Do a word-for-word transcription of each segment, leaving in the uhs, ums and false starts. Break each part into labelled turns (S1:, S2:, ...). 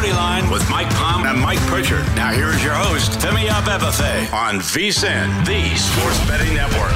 S1: Lombardi Line with Mike Palm and Mike Pritchard. Now here is your host, Femi Abebefe, on V S I N, the Sports Betting Network.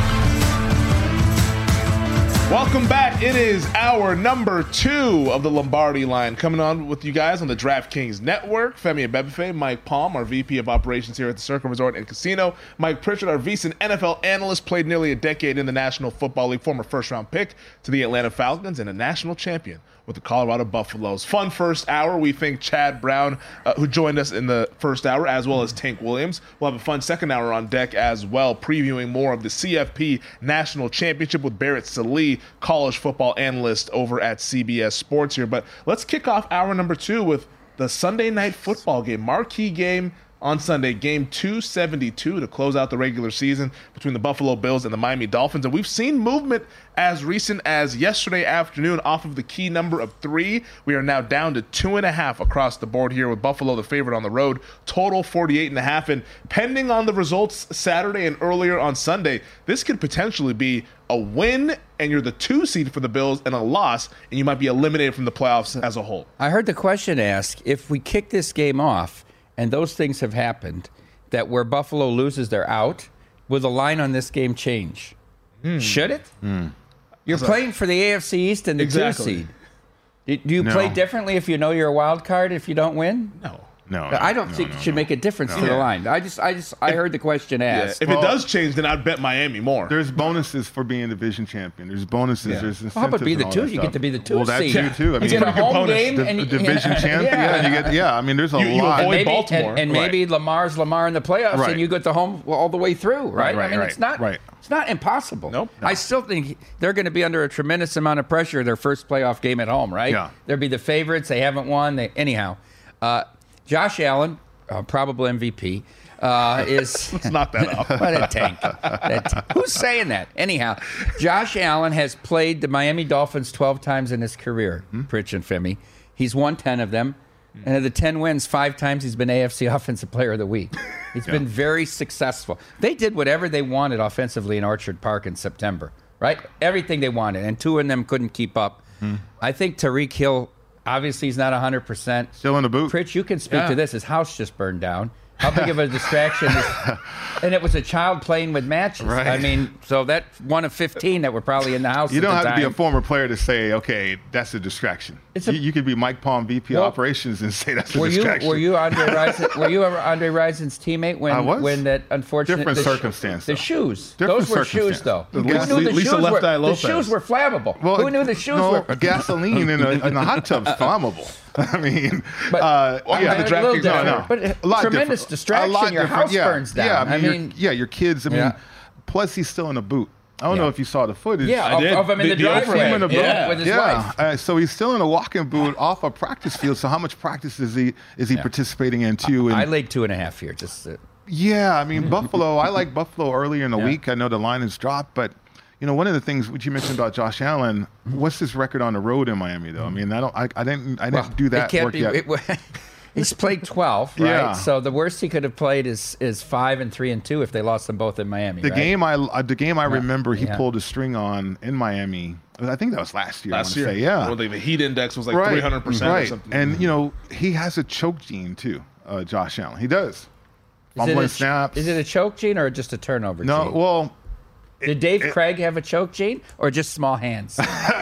S2: Welcome back. It is hour number two of the Lombardi Line. Coming on with you guys on the DraftKings Network. Femi Abebefe, Mike Palm, our V P of Operations here at the Circle Resort and Casino. Mike Pritchard, our V S I N N F L analyst, played nearly a decade in the National Football League, former first-round pick to the Atlanta Falcons, and a national champion with the Colorado Buffaloes. Fun first hour. We think Chad Brown, uh, who joined us in the first hour, as well as Tank Williams, will have a fun second hour on deck as well, previewing more of the C F P National Championship with Barrett Sallee, college football analyst over at C B S Sports here. But let's kick off hour number two with the Sunday night football game, marquee game on Sunday, game two seventy-two to close out the regular season between the Buffalo Bills and the Miami Dolphins. And we've seen movement as recent as yesterday afternoon off of the key number of three. We are now down to two and a half across the board here with Buffalo the favorite on the road, total forty-eight and a half. And pending on the results Saturday and earlier on Sunday, this could potentially be a win and you're the two seed for the Bills, and a loss and you might be eliminated from the playoffs as a whole.
S3: I heard the question asked, if we kick this game off, and those things have happened, that where Buffalo loses, they're out, will the line on this game change? Mm. Should it? Mm. You're That's playing a, for the A F C East and the exactly. two seed. Do you no. play differently if you know you're a wild card if you don't win?
S2: No.
S4: No, no,
S3: I don't
S4: no,
S3: think
S4: no,
S3: it should
S4: no.
S3: make a difference
S4: no.
S3: to the
S4: yeah.
S3: line. I just, I just, I heard the question asked.
S2: Yeah. If well, it does change, then I'd bet Miami more.
S4: There's bonuses for being division champion. There's bonuses.
S2: Yeah.
S4: There's incentives.
S3: Well, how about be the two?
S4: You
S3: stuff. Get to be the two
S4: well,
S3: seed.
S4: Well, that's you too. I mean,
S3: you get a home
S2: bonus.
S3: game
S4: the,
S3: and you,
S4: division
S3: yeah.
S4: champion.
S3: Yeah.
S4: Yeah, you get. Yeah, I mean, there's a
S2: you, you
S4: lot.
S2: Avoid
S3: maybe,
S2: Baltimore,
S3: and, and maybe
S2: right.
S3: Lamar's Lamar in the playoffs,
S4: right.
S3: and you get the home all the way through, right?
S4: Right, right
S3: I mean,
S4: right.
S3: it's not.
S4: Right.
S3: It's not impossible.
S2: Nope.
S3: No. I still think they're going to be under a tremendous amount of pressure their first playoff game at home, right?
S4: Yeah.
S3: They'll be the favorites. They haven't won. They, anyhow, uh, Josh Allen, uh, probable M V P. Uh, is
S2: Let's knock that off.
S3: What a tank. That tank. Who's saying that? Anyhow, Josh Allen has played the Miami Dolphins twelve times in his career, hmm? Pritch and Femi. He's won ten of them. Hmm. And of the ten wins, five times he's been A F C Offensive Player of the Week. He's yeah. been very successful. They did whatever they wanted offensively in Orchard Park in September, right? Everything they wanted, and two of them couldn't keep up. Hmm. I think Tyreek Hill, obviously he's not one hundred percent.
S4: Still in the boot.
S3: Pritch, you can speak
S2: yeah.
S3: to this. His house just burned down. How big of a distraction is, and it was a child playing with matches.
S4: Right.
S3: I mean, so that one of fifteen that were probably in the house.
S4: You don't
S3: at the
S4: have to
S3: time.
S4: be a former player to say, okay, that's a distraction.
S3: It's a,
S4: you, you could be Mike Palm, V P
S3: well,
S4: operations, and say that's a
S3: were
S4: distraction.
S3: You, were you Andre Rison? Were you ever Andre Rison's teammate when
S4: I was.
S3: when that unfortunate
S4: different
S3: the,
S4: circumstance?
S3: The
S4: though.
S3: shoes.
S4: Different
S3: Those were shoes, though.
S4: The
S3: Who
S4: gas-
S3: knew the
S2: Lisa
S3: shoes
S2: Left
S3: were?
S2: Eye
S3: The
S2: Lopez.
S3: shoes were flammable.
S4: Well,
S3: Who knew the shoes
S4: no,
S3: were?
S4: gasoline in a, in a hot tub's flammable. I mean,
S3: but,
S4: uh,
S3: well,
S4: yeah,
S3: the
S2: draft
S3: little
S2: kicks, no,
S3: different,
S2: no.
S3: but
S4: a lot
S3: tremendous
S4: different.
S3: distraction.
S4: A lot
S3: Your
S4: different.
S3: house
S4: yeah.
S3: burns down.
S4: Yeah, I mean,
S3: I mean
S4: yeah, your kids. I mean,
S3: yeah.
S4: plus he's still in a boot. I don't
S3: Yeah.
S4: know if you saw the footage.
S3: Yeah,
S2: I
S3: of,
S2: did.
S3: of him in the,
S2: The- the
S3: driveway
S4: him in a boot.
S2: Yeah.
S3: with his
S4: yeah,
S3: wife.
S4: uh, so he's still in a walking boot off a practice field. So how much practice is he is he
S3: Yeah.
S4: participating in too? And
S3: I laid two and a half here. Just uh,
S4: yeah, I mean Buffalo. I like Buffalo earlier in the
S3: Yeah.
S4: week. I know the line has dropped, but you know one of the things which you mentioned about Josh Allen. What's his record on the road in Miami though? I mean, I don't. I, I didn't. I didn't
S3: well,
S4: do that
S3: it can't
S4: work
S3: be,
S4: yet.
S3: It, he's played twelve, right?
S4: Yeah.
S3: So the worst he could have played is is five and three and two if they lost them both in Miami.
S4: The
S3: right?
S4: game I uh, the game I remember he
S3: Yeah.
S4: pulled a string on in Miami. I think that was last year.
S2: Last
S4: I
S2: year.
S4: want to say, yeah.
S2: Well, the, the heat index was like
S4: right,
S2: three hundred percent
S4: right.
S2: or something.
S4: And you know he has a choke gene too, uh, Josh Allen. He does.
S3: Is it,
S4: Fumbling
S3: a,
S4: snaps.
S3: is it a choke gene or just a turnover
S4: no?
S3: gene?
S4: Well,
S3: Did Dave
S4: it-
S3: Craig have a choke gene or just small hands?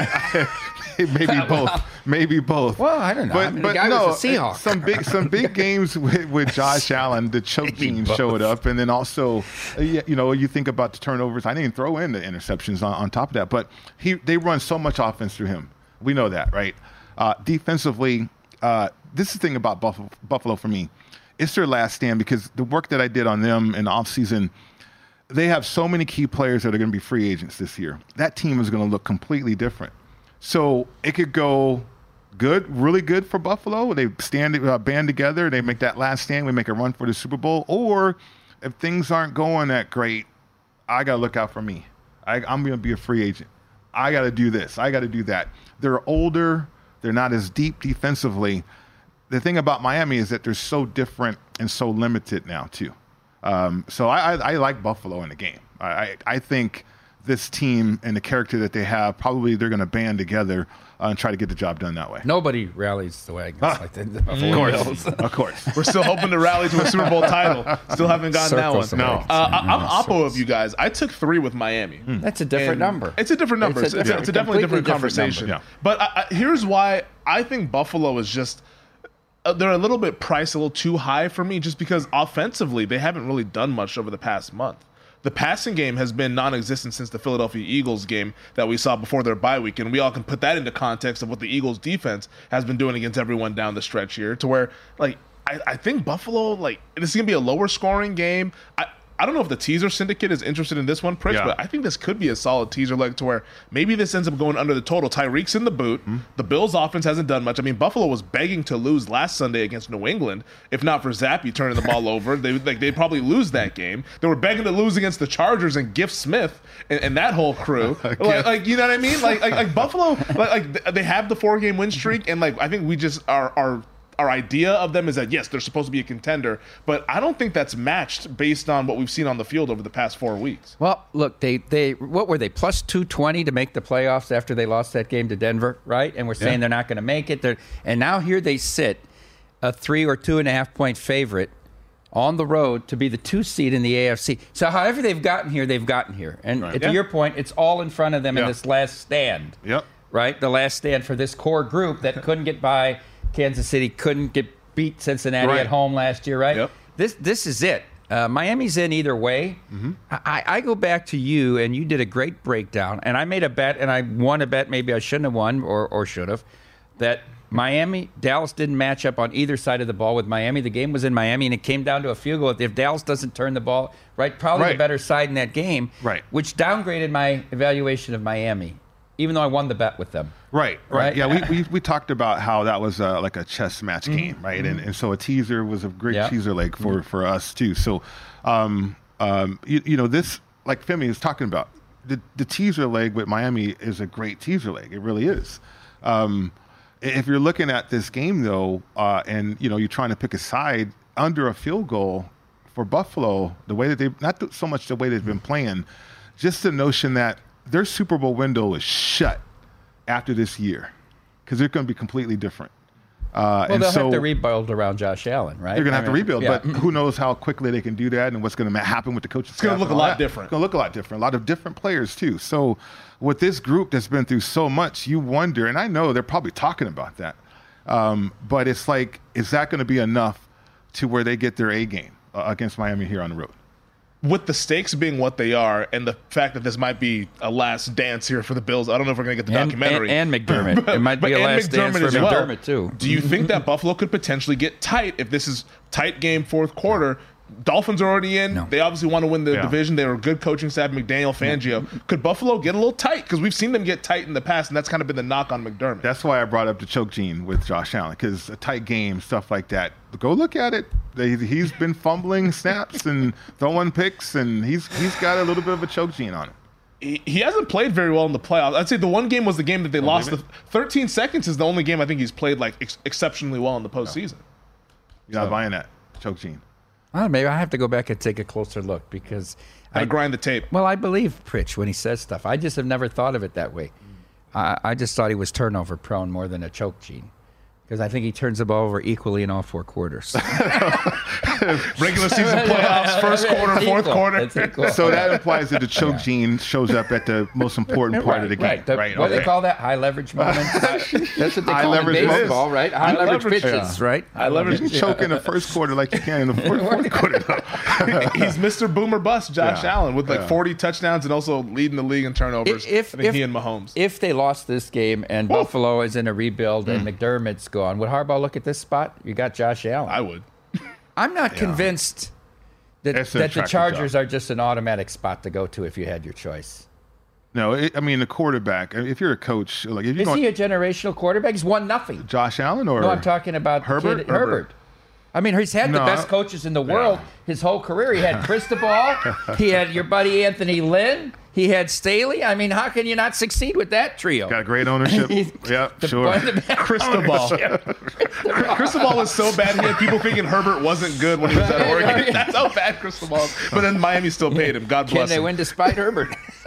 S4: maybe both. Maybe both.
S3: Well, I don't know.
S4: But,
S3: I mean,
S4: but
S3: the guy
S4: no,
S3: was a Seahawk.
S4: some big some big games with, with Josh Allen, the choke gene
S3: both.
S4: showed up, and then also, uh, you know, you think about the turnovers. I didn't throw in the interceptions on, on top of that, but he they run so much offense through him. We know that, right? Uh, defensively, uh, this is the thing about Buffalo, Buffalo for me. It's their last stand because the work that I did on them in the offseason, they have so many key players that are going to be free agents this year. That team is going to look completely different. So it could go good, really good for Buffalo. They stand, uh, band together. They make that last stand. We make a run for the Super Bowl. Or if things aren't going that great, I got to look out for me. I, I'm going to be a free agent. I got to do this. I got to do that. They're older. They're not as deep defensively. The thing about Miami is that they're so different and so limited now, too. Um, so I, I, I like Buffalo in the game. I, I, I think this team and the character that they have, probably they're going to band together uh, and try to get the job done that way.
S3: Nobody rallies the wagons
S4: Ah,
S3: like the, the Buffalo
S4: Of course,
S3: Bills.
S4: of course.
S2: We're still hoping to rally to a Super Bowl title. Still haven't gotten
S3: Circles
S2: that
S3: the
S2: one.
S3: wagons.
S2: Uh, I, I'm
S3: Yeah,
S2: oppo
S3: circles.
S2: of you guys. I took three with Miami.
S3: That's a different
S2: And
S3: number.
S2: It's a different number.
S3: It's
S2: It's,
S3: a
S2: it's,
S3: different-
S2: a definitely different
S3: completely different
S2: conversation.
S4: number. Yeah.
S2: But I, I, here's why I think Buffalo is just uh, they're a little bit priced a little too high for me, just because offensively they haven't really done much over the past month. The passing game has been non-existent since the Philadelphia Eagles game that we saw before their bye week, and we all can put that into context of what the Eagles defense has been doing against everyone down the stretch here, to where, like, I, I think Buffalo, like, this is going to be a lower scoring game. I, I don't know if the teaser syndicate is interested in this one, Pritch,
S4: Yeah.
S2: but I think this could be a solid teaser leg to where maybe this ends up going under the total. Tyreek's in the boot.
S4: Mm-hmm.
S2: The Bills' offense hasn't done much. I mean, Buffalo was begging to lose last Sunday against New England. If not for Zappe turning the ball over, they like they'd probably lose that game. They were begging to lose against the Chargers and Gift Smith and, and that whole crew. like, like, you know what I mean? Like, like, like Buffalo, like, like they have the four game win streak, and like I think we just are are. Our idea of them is that, yes, they're supposed to be a contender, but I don't think that's matched based on what we've seen on the field over the past four weeks.
S3: Well, look, they, they what were they, plus two twenty to make the playoffs after they lost that game to Denver, right? And we're saying
S4: Yeah.
S3: they're not going to make it. They're, and now here they sit, a three or two and a half point favorite on the road to be the two seed in the A F C. So however they've gotten here, they've gotten here. And
S4: Right.
S3: to
S2: Yeah.
S3: your point, it's all in front of them in
S4: Yeah.
S3: this last stand.
S4: Yep.
S3: Right? The last stand for this core group that couldn't get by Kansas City, couldn't get beat Cincinnati
S4: Right.
S3: at home last year, right?
S2: Yep.
S3: This this is it. Uh, Miami's in either way.
S4: Mm-hmm.
S3: I, I go back to you, and you did a great breakdown. And I made a bet, and I won a bet. Maybe I shouldn't have won, or or should have. That Miami, Dallas didn't match up on either side of the ball with Miami. The game was in Miami, and it came down to a field goal. If Dallas doesn't turn the ball, right, probably the
S4: Right.
S3: better side in that game,
S4: Right.
S3: which downgraded my evaluation of Miami, even though I won the bet with them.
S4: Right, right.
S3: Right?
S4: Yeah, we, we we talked about how that was uh, like a chess match game, right? And and so a teaser was a great
S3: Yeah.
S4: teaser leg for, for us too. So, um, um, you, you know, this, like Femi is talking about, the the teaser leg with Miami is a great teaser leg. It really is. Um, if you're looking at this game though, uh, and you know you're trying to pick a side under a field goal for Buffalo, the way that they not so much the way they've been playing, just the notion that their Super Bowl window is shut after this year because they're going to be completely different. Uh,
S3: Well,
S4: and
S3: they'll
S4: so
S3: have to rebuild around Josh Allen, right?
S4: they're going to
S3: I
S4: have to
S3: mean,
S4: rebuild,
S3: yeah.
S4: but who knows how quickly they can do that and what's going to happen with the coaching staff.
S2: gonna look
S4: and
S2: a
S4: all
S2: lot
S4: that.
S2: different.
S4: It's going to look a lot different. A lot of different players too. So with this group that's been through so much, you wonder, and I know they're probably talking about that, um, but it's like, is that going to be enough to where they get their A game uh, against Miami here on the road?
S2: With the stakes being what they are, and the fact that this might be a last dance here for the Bills, I don't know if we're going to get the
S3: And,
S2: documentary.
S3: and, and McDermott. It might
S2: But
S3: be a
S2: and
S3: last dance for
S2: McDermott as well.
S3: McDermott, too.
S2: Do you think that Buffalo could potentially get tight if this is tight game fourth quarter? Dolphins are already in.
S3: No.
S2: They obviously want to win the
S4: Yeah.
S2: division. They were a good coaching staff, McDaniel, Fangio. Could Buffalo get a little tight? Because we've seen them get tight in the past, and that's kind of been the knock on McDermott.
S4: That's why I brought up the choke gene with Josh Allen, because a tight game, stuff like that. Go look at it. They, he's been fumbling snaps and throwing picks, and he's he's got a little bit of a choke gene on him.
S2: he, he hasn't played very well in the playoffs. I'd say the one game was the game that they lost. The
S4: believe
S2: thirteen seconds is the only game I think he's played like ex- exceptionally well in the postseason.
S4: You're not
S2: So-
S4: buying that choke gene.
S3: Well, maybe I have to go back and take a closer look because
S2: Gotta
S3: I
S2: grind the tape.
S3: Well, I believe Pritch when he says stuff. I just have never thought of it that way. I, I just thought he was turnover prone more than a choke gene because I think he turns the ball over equally in all four quarters.
S2: Regular season playoffs, first quarter,
S3: It's
S2: fourth
S3: equal.
S2: quarter.
S3: It's equal.
S4: So that implies that the choke gene shows up at the most important part of the game,
S3: right. The-
S4: right?
S3: What do they
S4: Okay.
S3: call that? High leverage moments. That's what they
S4: High
S3: call it in
S4: leverage moments.
S3: baseball, right? High, leverage,
S2: leverage,
S3: pitches,
S2: yeah.
S3: right?
S2: I leverage.
S4: You can choke in the first quarter like you can in the fourth, fourth quarter. Though.
S2: He's Mister Boomer Bust, Josh
S4: Yeah.
S2: Allen, with like
S4: Yeah.
S2: forty touchdowns and also leading the league in turnovers.
S3: If,
S2: I think
S3: if,
S2: he and Mahomes.
S3: if they lost this game and Buffalo is in a rebuild and McDermott's gone, would Harbaugh look at this spot? You got Josh Allen.
S2: I would.
S3: I'm not convinced that,
S4: It's an
S3: that the
S4: attractive
S3: Chargers
S4: job.
S3: are just an automatic spot to go to if you had your choice.
S4: No, it, I mean the quarterback. If you're a coach, like if you're
S3: Is
S4: going
S3: he a generational quarterback? He's won nothing.
S4: Josh Allen or
S3: No, I'm talking about
S4: Herbert?
S3: kid- Herbert. I mean, he's had the
S4: No,
S3: best
S4: I-
S3: coaches in the world his whole career. He had Cristobal. He had your buddy Anthony Lynn. He had Staley. I mean, how can you not succeed with that trio?
S4: got great ownership. Yeah,
S3: The-
S4: sure.
S3: the best
S2: Cristobal.
S3: ownership.
S2: Cristobal was so bad he had people thinking Herbert wasn't good when he was at Oregon. That's how bad Cristobal is. But then Miami still paid him. God
S3: Can
S2: bless
S3: they
S2: him.
S3: win despite Herbert?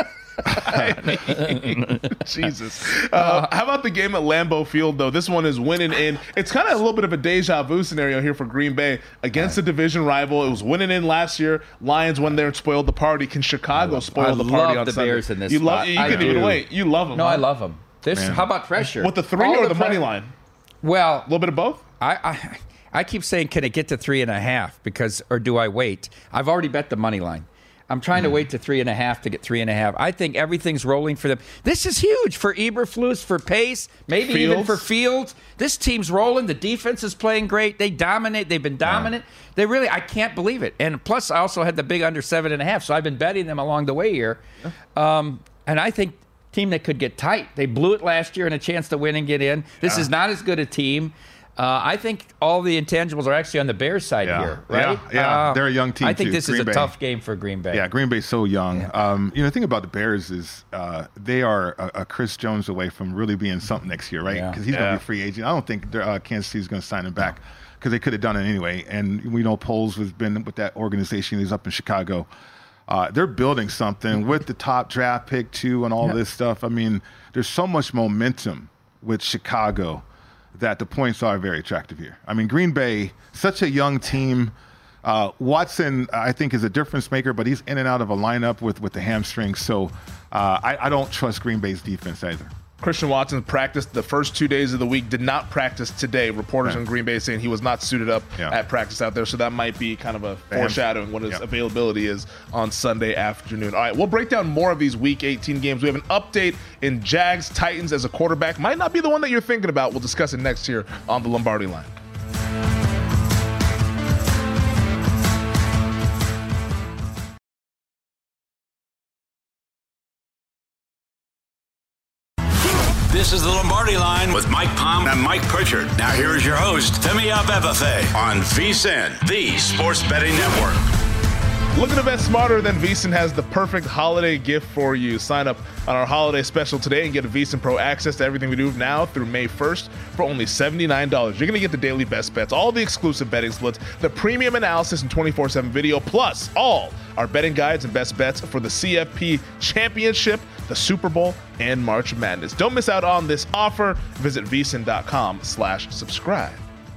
S2: I mean, Jesus. Uh, how about the game at Lambeau Field, though? This one is winning in. It's kind of a little bit of a deja vu scenario here for Green Bay against a division rival. It was winning in last year. Lions went there and spoiled the party. Can Chicago spoil
S3: I
S2: the party
S3: love
S2: on
S3: the
S2: Sunday?
S3: Bears in this
S2: you
S3: spot.
S2: love. You
S3: I
S2: couldn't
S3: do.
S2: even wait. You love them.
S3: No,
S2: huh?
S3: I love them. This.
S4: Man.
S3: How about pressure?
S2: With the three
S3: All
S2: or the
S3: pre-
S2: money line?
S3: Well,
S2: A little bit of both.
S3: I, I I keep saying, can it get to three and a half? Because, or do I wait? I've already bet the money line. I'm trying to wait to three and a half to get three and a half. I think everything's rolling for them. This is huge for Eberflus, for Pace, maybe even
S2: Fields.
S3: for Fields. This team's rolling. The defense is playing great. They dominate. They've been dominant. They really, I can't believe it. And plus, I also had the big under seven and a half, so I've been betting them along the way here. Um, and I think team that could get tight. They blew it last year and a chance to win and get in. This is not as good a team. Uh, I think all the intangibles are actually on the Bears side
S4: Yeah.
S3: here, right?
S4: Yeah, yeah.
S3: Uh,
S4: They're a young team,
S3: I think
S4: too.
S3: this
S4: Green
S3: is a
S4: Bay.
S3: tough game for Green Bay.
S4: Yeah, Green Bay's so young. Um, you know, the thing about the Bears is uh, they are a, a Chris Jones away from really being something next year, right?
S3: Yeah.
S4: Because he's
S2: Yeah.
S4: going to be a free agent. I don't think uh, Kansas City's going to sign him back because they could have done it anyway. And we know Poles has been with that organization. He's up in Chicago. Uh, they're building something with the top draft pick, too, and all this stuff. I mean, there's so much momentum with Chicago that the points are very attractive here. I mean, Green Bay, such a young team. Uh, Watson, I think, is a difference maker, but he's in and out of a lineup with, with the hamstrings. So uh, I, I don't trust Green Bay's defense either.
S2: Christian Watson practiced the first two days of the week, did not practice today. Reporters
S4: Yeah.
S2: in Green Bay saying he was not suited up
S4: Yeah.
S2: at practice out there. So that might be kind of a foreshadowing what his
S4: Yeah.
S2: availability is on Sunday afternoon. All right, we'll break down more of these Week eighteen games. We have an update in Jags Titans as a quarterback. Might not be the one that you're thinking about. We'll discuss it next here on the Lombardi Line.
S1: This is the Lombardi Line with Mike Palm and Mike Pritchard. Now here is your host, Femi Abebefe, on VSiN, the Sports Betting Network.
S2: Looking to bet smarter, then VSiN has the perfect holiday gift for you. Sign up on our holiday special today and get a VSiN Pro access to everything we do now through May first for only seventy-nine dollars. You're going to get the daily best bets, all the exclusive betting splits, the premium analysis and twenty-four seven video, plus all our betting guides and best bets for the C F P Championship, the Super Bowl, and March Madness. Don't miss out on this offer. Visit VSiN.com slash subscribe.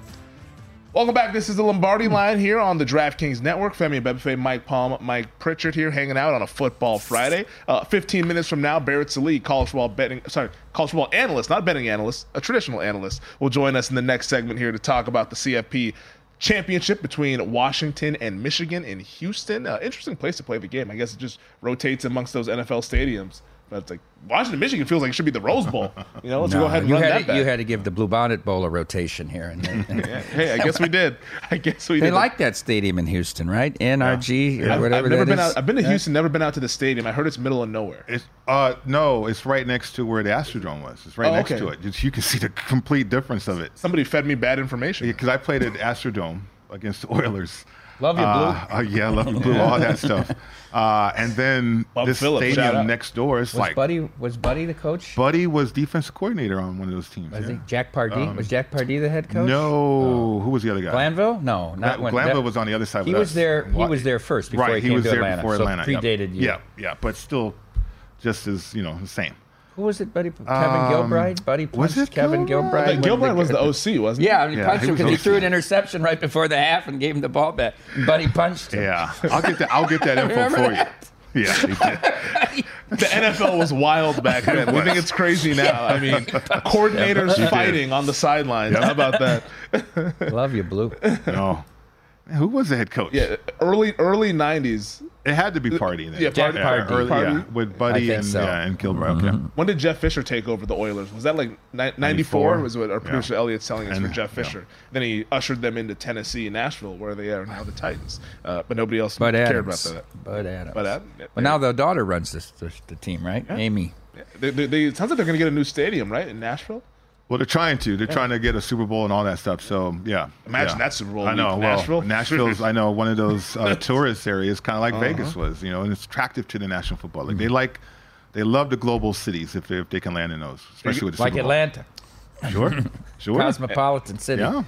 S2: Welcome back. This is the Lombardi Line here on the DraftKings Network. Femi Abebefe, Mike Palm, Mike Pritchard here, hanging out on a football Friday. Uh, Fifteen minutes from now, Barrett Sallee, college football betting, sorry, college football analyst, not betting analyst, a traditional analyst, will join us in the next segment here to talk about the C F P Championship between Washington and Michigan in Houston. Uh, interesting place to play the game. I guess it just rotates amongst those N F L stadiums. But it's like Washington, Michigan feels like it should be the Rose Bowl. You know, let's
S3: No,
S2: go ahead and
S3: you
S2: run
S3: had
S2: that
S3: to,
S2: back.
S3: You had to give the Bluebonnet Bowl a rotation here. And, and
S2: Yeah, hey, I guess we did. I guess we
S3: they
S2: did.
S3: like that stadium in Houston, right? N R G or
S2: I've,
S3: whatever
S2: I've never
S3: that
S2: been
S3: is.
S2: out. I've been to Houston, never been out to the stadium. I heard it's middle of nowhere.
S4: It's uh no, it's right next to where the Astrodome was. It's right
S2: Oh,
S4: next
S2: okay.
S4: to it. It's- you can see the complete difference of it.
S2: Somebody fed me bad information.
S4: Because I played at Astrodome against the Oilers.
S3: Love you, Blue.
S4: Uh, uh, yeah, love you, Blue, all that stuff. Uh, and then
S2: Bob
S4: this
S2: Phillips, shout out.
S4: stadium next door is
S3: was
S4: like
S3: Buddy was Buddy the coach?
S4: Buddy was defensive coordinator on one of those teams.
S3: Was
S4: yeah.
S3: he Jack Pardee? was Jack Pardee the head coach?
S4: No, who was the other guy?
S3: Glanville? No, not
S4: Gla-
S3: when
S4: Glanville
S3: that-
S4: was on the other side.
S3: He
S4: with
S3: was
S4: us.
S3: there. He
S4: What?
S3: was there first before
S4: right,
S3: he
S4: he
S3: came
S4: was
S3: to
S4: there
S3: Atlanta.
S4: before
S3: so
S4: Atlanta. yep.
S3: predated you.
S4: Yeah, yeah, but still, just as you know, the same.
S3: Who was it, Buddy? Kevin
S4: Um,
S3: Gilbride? Buddy punched
S4: was it
S3: Kevin
S4: Gilbride?
S3: Gilbride?
S2: Uh,
S3: when
S2: Gilbride
S3: the-
S2: was the O C, wasn't he?
S3: Yeah, and he
S4: Yeah,
S3: punched
S4: he
S3: him
S4: was
S3: because he
S4: O C.
S3: threw an interception right before the half and gave him the ball back. And Buddy punched him.
S4: Yeah, I'll get that. I'll get that info
S3: Remember
S4: for
S3: that?
S4: you. Yeah, he did.
S2: The N F L was wild back then. We think it's crazy now. I mean, coordinators fighting on the sidelines. How about that?
S3: Love you, Blue.
S4: No, Man, who was the head coach?
S2: Yeah, early early nineties.
S4: It had to be Party. Then.
S2: Yeah, Jack
S3: Pardee.
S4: early-
S2: Pardee.
S4: yeah, with Buddy
S3: I think
S4: and
S3: so.
S4: yeah, and Gilbride. Okay.
S2: When did Jeff Fisher take over the Oilers? Was that like ni- ninety-four? Was what our
S4: Yeah.
S2: producer Elliot's telling us
S4: And-
S2: for Jeff
S4: yeah.
S2: Fisher. Then he ushered them into Tennessee and Nashville, where they are now, the Titans. Uh, but nobody else
S3: Bud
S2: cared
S3: Adams.
S2: about that.
S3: Bud Adams.
S2: But Adam,
S3: Well, now the daughter runs this, this the team, right? Amy.
S2: they, they, they, it sounds like they're going to get a new stadium, right, in Nashville?
S4: Well, they're trying to. They're trying to get a Super Bowl and all that stuff. So yeah.
S2: Imagine
S4: yeah.
S2: that Super Bowl
S4: I know.
S2: week,
S4: Well,
S2: Nashville.
S4: Nashville's. I know one of those uh, tourist areas, kind of like
S2: Uh-huh.
S4: Vegas was. You know, and it's attractive to the National Football League. They like, they love the global cities if they, if they can land in those, especially with the
S3: Like
S4: Super Bowl.
S3: Atlanta.
S4: Sure. Sure.
S3: Cosmopolitan city.
S4: Yeah.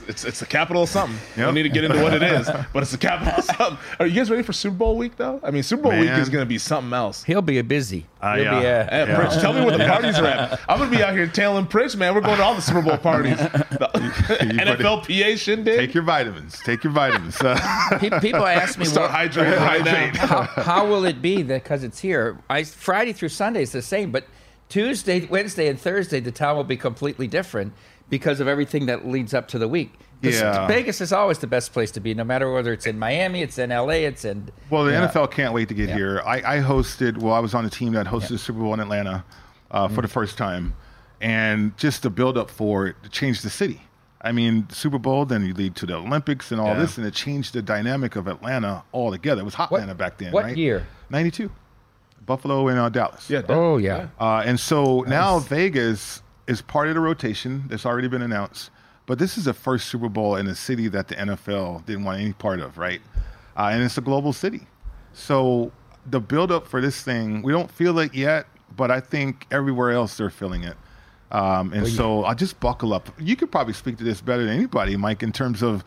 S2: It's it's the capital of something.
S4: Yep.
S2: I don't need to get into what it is, but it's the capital of something. Are you guys ready for Super Bowl week, though? I mean, Super Bowl
S4: Man.
S2: week is going to be something else.
S3: He'll be a busy.
S4: Uh,
S3: He'll
S4: yeah.
S3: be a,
S2: Hey,
S4: Yeah.
S2: Pritch, tell me where the parties are at. I'm going to be out here tailing Pritch, man. We're going to all the Super Bowl parties. The N F L P A shindig.
S4: Take your vitamins. Take your vitamins. Uh,
S3: Pe- people ask me
S2: Start
S3: what,
S2: hydrating right now.
S3: how, how will it be because it's here. I Friday through Sunday is the same, but Tuesday, Wednesday, and Thursday the town will be completely different because of everything that leads up to the week. 'Cause
S4: Yeah.
S3: Vegas is always the best place to be, no matter whether it's in Miami, it's in L A, it's in.
S4: Well, the
S3: yeah.
S4: N F L can't wait to get
S3: Yeah.
S4: here. I, I hosted, well, I was on a team that hosted
S3: Yeah.
S4: the Super Bowl in Atlanta uh,
S3: Mm-hmm.
S4: for the first time. And just the build up for it to change the city. I mean, Super Bowl, then you lead to the Olympics and all
S2: Yeah.
S4: this, and it changed the dynamic of Atlanta altogether. It was hot
S3: What-
S4: Atlanta back then,
S3: what
S4: right?
S3: year?
S4: ninety-two. Buffalo and uh, Dallas.
S2: Yeah.
S3: Oh yeah.
S4: Uh, and so now Vegas is part of the rotation that's already been announced. But this is the first Super Bowl in a city that the N F L didn't want any part of, right? Uh, and it's a global city. So the buildup for this thing, we don't feel it yet, but I think everywhere else they're feeling it. Um, and so I'll just buckle up. You could probably speak to this better than anybody, Mike, in terms of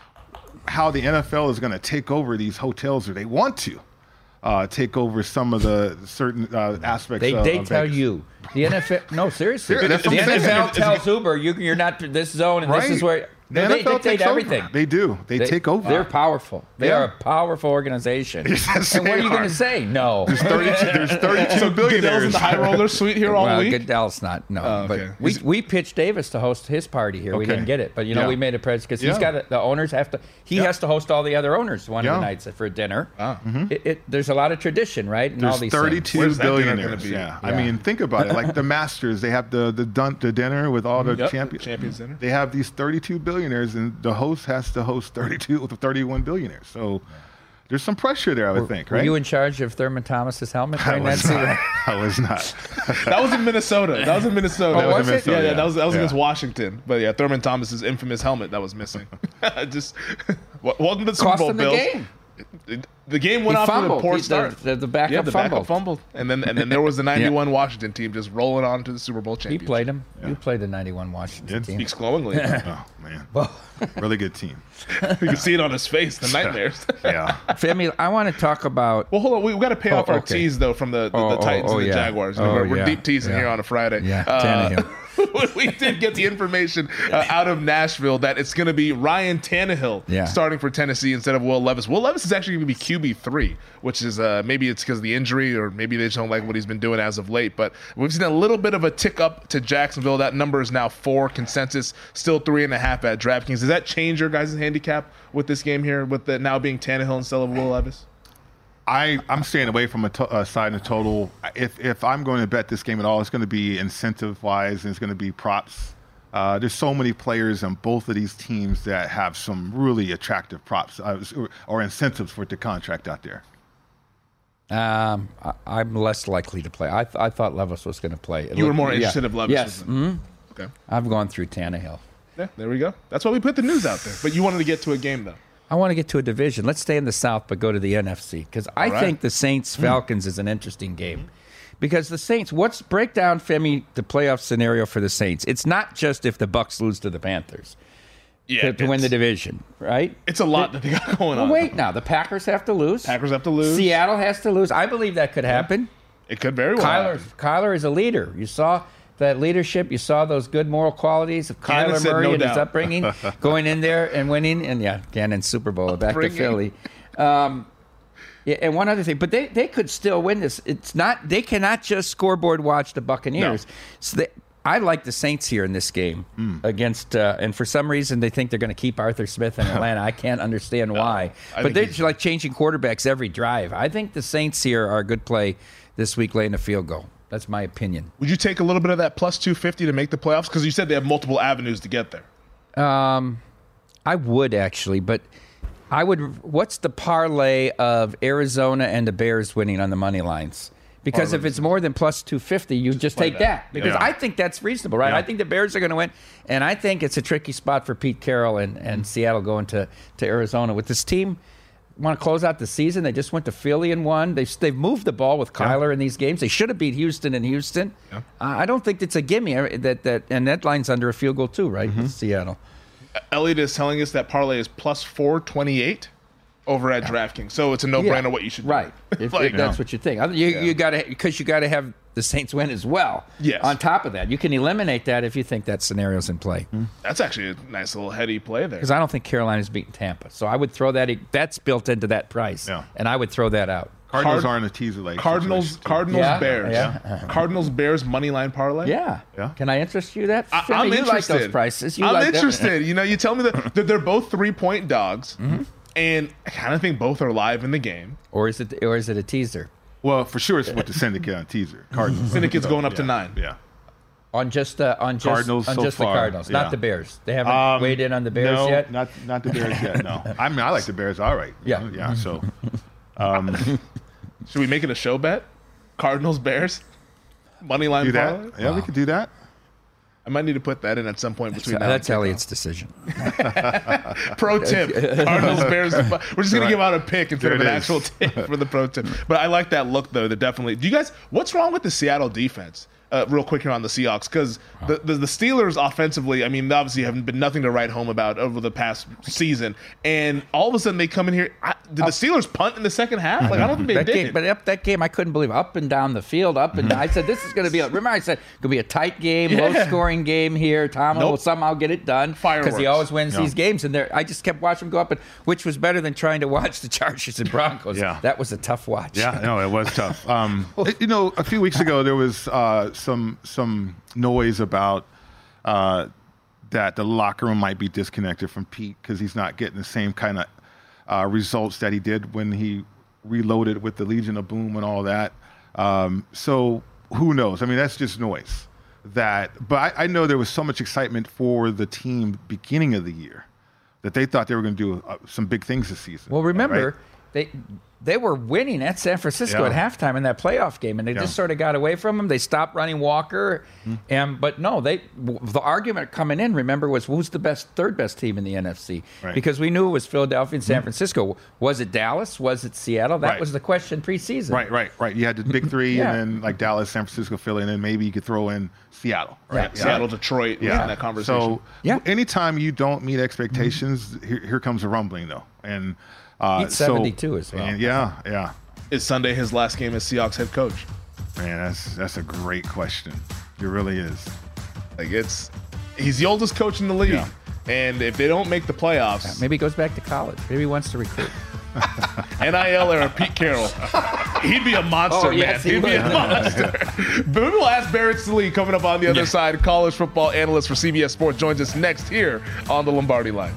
S4: how the N F L is going to take over these hotels, or they want to uh, take over some of the certain uh, aspects
S3: They,
S4: of
S3: they
S4: of
S3: tell
S4: Vegas.
S3: you the N F L. No, seriously,
S4: Seriously, that's
S3: the
S4: what I'm
S3: N F L
S4: saying.
S3: tells Uber you, you're not this zone, and this is where
S4: The
S3: no,
S4: N
S3: they
S4: F L
S3: dictate
S4: takes over.
S3: everything.
S4: They do. They,
S3: They-
S4: take over.
S3: They're powerful. They
S4: Yeah.
S3: are a powerful organization.
S4: Yes,
S3: and what
S4: they
S3: are you
S4: are.
S3: going to say? No.
S4: There's thirty-two, there's thirty-two
S2: So Goodell's in
S4: billionaires.
S2: the high roller suite here all
S3: well,
S2: week.
S3: Goodell's not. No,
S2: Oh, okay.
S3: but we,
S2: Is-
S3: we pitched Davis to host his party here. We
S4: Okay.
S3: didn't get it, but you know
S4: Yeah.
S3: we made a pledge because he's
S4: Yeah.
S3: got to, the owners have to. He
S4: Yeah.
S3: has to host all the other owners one of
S4: Yeah.
S3: the nights for dinner.
S2: Ah.
S3: It, it, there's a lot of tradition, right? And all
S4: There's
S3: these things.
S4: thirty-two
S2: Where's that dinner
S4: billionaires.
S2: gonna be?
S4: Yeah.
S3: Yeah.
S4: I mean, think about it. Like the Masters, they have the the, dun- the dinner with all the
S2: Yep.
S4: champions.
S2: Champions dinner.
S4: They have these thirty-two billionaires, and the host has to host thirty-two with thirty-one billionaires. So there's some pressure there, I would think,
S3: Were
S4: right?
S3: you in charge of Thurman Thomas's helmet
S4: I
S3: during that
S4: was
S3: season?
S4: not. I was not.
S2: That was in Minnesota. That was in Minnesota.
S3: Oh, was it?
S2: Yeah, yeah,
S4: Yeah.
S2: that was that was
S4: Yeah.
S2: against Washington. But yeah, Thurman Thomas's infamous helmet that was missing. Just wel- welcome to the Super
S3: Cost
S2: Bowl,
S3: him the
S2: Bills.
S3: game.
S2: It- The game went
S3: He
S2: off with a
S3: fumbled.
S2: poor
S3: He- the-
S2: start.
S3: the- the backup
S2: yeah, the
S3: fumbled.
S2: backup fumbled, and then and then there was the ninety-one Washington team just rolling on to the Super Bowl
S3: He
S2: championship.
S3: played him. You played the ninety-one Washington
S4: Did?
S3: team.
S2: Speaks glowingly.
S4: Oh man, really good team.
S2: You can see it on his face. The nightmares.
S4: Yeah.
S3: Femi, I want to talk about.
S2: Well, hold on. We, we got to pay
S3: Oh,
S2: off our
S3: okay.
S2: teas though from the, the,
S3: Oh,
S2: the
S3: oh,
S2: Titans
S3: oh,
S2: and the
S3: yeah.
S2: Jaguars.
S3: Oh,
S2: we're we're
S3: yeah.
S2: deep teasing
S3: Yeah.
S2: here on a Friday.
S3: Yeah,
S2: Uh,
S3: Tannehill.
S2: we did get the information uh, out of Nashville that it's going to be Ryan Tannehill
S3: Yeah.
S2: starting for Tennessee instead of Will Levis. Will Levis is actually going to be Q B three, which is uh, maybe it's because of the injury or maybe they just don't like what he's been doing as of late. But we've seen a little bit of a tick up to Jacksonville. That number is now four. Consensus still three and a half at DraftKings. Does that change your guys' handicap with this game here, with the now being Tannehill instead of Will Levis?
S4: I, I'm staying away from a, to, a side and a total. If if I'm going to bet this game at all, it's going to be incentive wise and it's going to be props. Uh, there's so many players on both of these teams that have some really attractive props uh, or, or incentives for the contract out there.
S3: Um, I, I'm less likely to play. I, th- I thought Levis was going to play. It
S2: You were
S3: looked-
S2: more
S3: yeah.
S2: interested if Levis
S3: Yes.
S2: was in.
S3: Mhm.
S2: Okay.
S3: I've gone through Tannehill.
S2: Yeah, there we go. That's why we put the news out there. But you wanted to get to a game, though.
S3: I want to get to a division. Let's stay in the South, but go to the N F C because I
S2: All right.
S3: think the Saints Falcons is an interesting game. Because the Saints, what's break down, Femi, the playoff scenario for the Saints? It's not just if the Bucks lose to the Panthers
S2: Yeah,
S3: to, to win
S2: it's-
S3: the division, right?
S2: It's a lot that they got going
S3: Well,
S2: on.
S3: wait now. The Packers have to lose.
S2: Packers have to lose.
S3: Seattle has to lose. I believe that could happen.
S2: It could very well.
S3: Kyler,
S2: happen.
S3: Kyler is a leader. You saw that leadership. You saw those good moral qualities of
S2: Gannon
S3: Kyler
S2: said
S3: Murray
S2: no
S3: and his
S2: doubt.
S3: upbringing, going in there and winning. And yeah, Gannon Super Bowl back to
S2: Upbringing.
S3: Philly. Um, yeah, and one other thing, but they, they could still win this. It's not they cannot just scoreboard watch the Buccaneers.
S2: No.
S3: So they, I like the Saints here in this game
S2: Hmm.
S3: against, uh, and for some reason they think they're going to keep Arthur Smith in Atlanta. I can't understand why,
S2: I
S3: but
S2: think
S3: they're
S2: he's-
S3: like changing quarterbacks every drive. I think the Saints here are a good play this week, laying a field goal. That's my opinion.
S2: Would you take a little bit of that plus two fifty to make the playoffs? Because you said they have multiple avenues to get there.
S3: Um, I would actually, but I would. What's the parlay of Arizona and the Bears winning on the money lines? Because if it's more than plus two fifty, you just
S2: play
S3: take
S2: that.
S3: that. Because
S4: Yeah.
S3: I think that's reasonable, right?
S4: Yeah.
S3: I think the Bears are going to win, and I think it's a tricky spot for Pete Carroll and, and Seattle going to, to Arizona with this team. Want to close out the season? They just went to Philly and won. They've they've moved the ball with Kyler in these games. They should have beat Houston in Houston. Uh, I don't think it's a gimme. That that and that line's under a field goal too, right? With Seattle.
S2: Elliot is telling us that parlay is plus four twenty-eight over at DraftKings. So it's a no-brainer
S3: Yeah.
S2: what you should do.
S3: Right. If,
S2: Like,
S3: if that's what you think. You,
S2: Yeah.
S3: you got to, because you got to have the Saints win as well.
S2: Yes.
S3: On top of that, you can eliminate that if you think that scenario's in play.
S2: That's actually a nice little heady play there.
S3: Because I don't think Carolina's beaten Tampa. So I would throw that, that's built into that price.
S4: Yeah.
S3: And I would throw that out.
S4: Cardinals
S2: Card-
S4: are in a teaser late.
S2: Cardinals,
S4: situation, too.
S2: Cardinals,
S3: Yeah,
S2: Bears.
S3: yeah.
S2: Cardinals, Bears, money line parlay.
S3: Yeah.
S4: Yeah.
S3: Can I interest you that?
S2: I,
S3: Femi,
S2: I'm
S3: you
S2: interested.
S3: like those prices. You
S2: I'm
S3: like them.
S2: interested. You know, you tell me that, that they're both three-point dogs,
S3: Mm-hmm.
S2: and I kind of think both are live in the game.
S3: Or is it, or is it a teaser?
S4: Well, for sure, it's with the syndicate on teaser. Cardinals.
S2: Syndicate's going up
S4: yeah.
S2: to nine.
S4: Yeah.
S3: On just uh, on just
S4: Cardinals
S3: on
S4: so
S3: just
S4: far,
S3: the Cardinals,
S4: yeah.
S3: not the Bears. They haven't
S4: Um,
S3: weighed in on the Bears
S4: no,
S3: yet.
S4: not not the Bears yet. No, I mean I like the Bears. All right. you
S3: Yeah.
S4: know, yeah. So, um,
S2: Should we make it a show bet? Cardinals, Bears, money line
S4: do
S2: parlay.
S4: that. Yeah, we could do that.
S2: I might need to put that in at some point
S3: So
S2: between now
S3: that's
S2: and
S3: Elliot's decision.
S2: kickoff. Pro tip: Cardinals, Bears. We're just gonna
S4: Right.
S2: give out a pick instead
S4: There
S2: of an
S4: it
S2: actual
S4: is.
S2: tip for the pro tip. But I like that look though. That definitely. Do you guys? What's wrong with the Seattle defense? Uh, real quick here on the Seahawks, because the, the the Steelers offensively, I mean, obviously have been nothing to write home about over the past season, and all of a sudden they come in here. I, did the Steelers punt in the second half? Like I don't think they
S3: That
S2: did.
S3: game, but up that game, I couldn't believe up and down the field, up and down. I said this is going to be. A, remember, I said it's going to be a tight game,
S2: Yeah.
S3: low scoring game here. Tomlin
S2: Nope.
S3: will somehow get it done because he
S2: Fireworks.
S3: always wins
S4: Yeah.
S3: these games. And there, I just kept watching him go up, and which was better than trying to watch the Chargers and Broncos.
S4: Yeah.
S3: That was a tough watch.
S4: Yeah, no, it was tough. Um, it- you know, a few weeks ago there was uh, some some noise about uh, that the locker room might be disconnected from Pete because he's not getting the same kind of uh, results that he did when he reloaded with the Legion of Boom and all that. Um, so who knows? I mean, that's just noise. That, but I, I know there was so much excitement for the team beginning of the year that they thought they were going to do uh, some big things this season.
S3: Well, remember,
S4: right?
S3: they they were winning at San Francisco
S4: Yeah.
S3: at halftime in that playoff game, and they
S4: Yeah.
S3: just sort of got away from them. They stopped running Walker,
S4: Mm-hmm.
S3: and but no, they the argument coming in, remember, was who's the best third best team in the N F C?
S4: Right.
S3: Because we knew it was Philadelphia and San Francisco. Was it Dallas? Was it Seattle? That
S4: Right.
S3: was the question preseason.
S4: Right, right, right. You had the big three,
S3: Yeah.
S4: and then like Dallas, San Francisco, Philly, and then maybe you could throw in Seattle. Right?
S3: Yeah.
S2: Seattle, Detroit, was in that conversation.
S4: So
S3: Yeah.
S4: anytime you don't meet expectations, here, here comes a rumbling, though. And uh,
S3: Beat
S4: so-
S3: seventy-two as well.
S4: And yeah, yeah.
S2: Is Sunday his last game as Seahawks head coach?
S4: Man, that's that's a great question. It really is.
S2: Like it's, he's the oldest coach in the league,
S4: Yeah.
S2: and if they don't make the playoffs,
S3: Maybe he goes back to college. Maybe he wants to recruit.
S2: N I L era Pete Carroll, he'd be a monster,
S3: Oh,
S2: man.
S3: yes, he
S2: He'd be a
S3: would.
S2: monster. But we will ask Barrett Sallee coming up on the other
S4: Yeah.
S2: side. College football analyst for C B S Sports joins us next here on the Lombardi Line.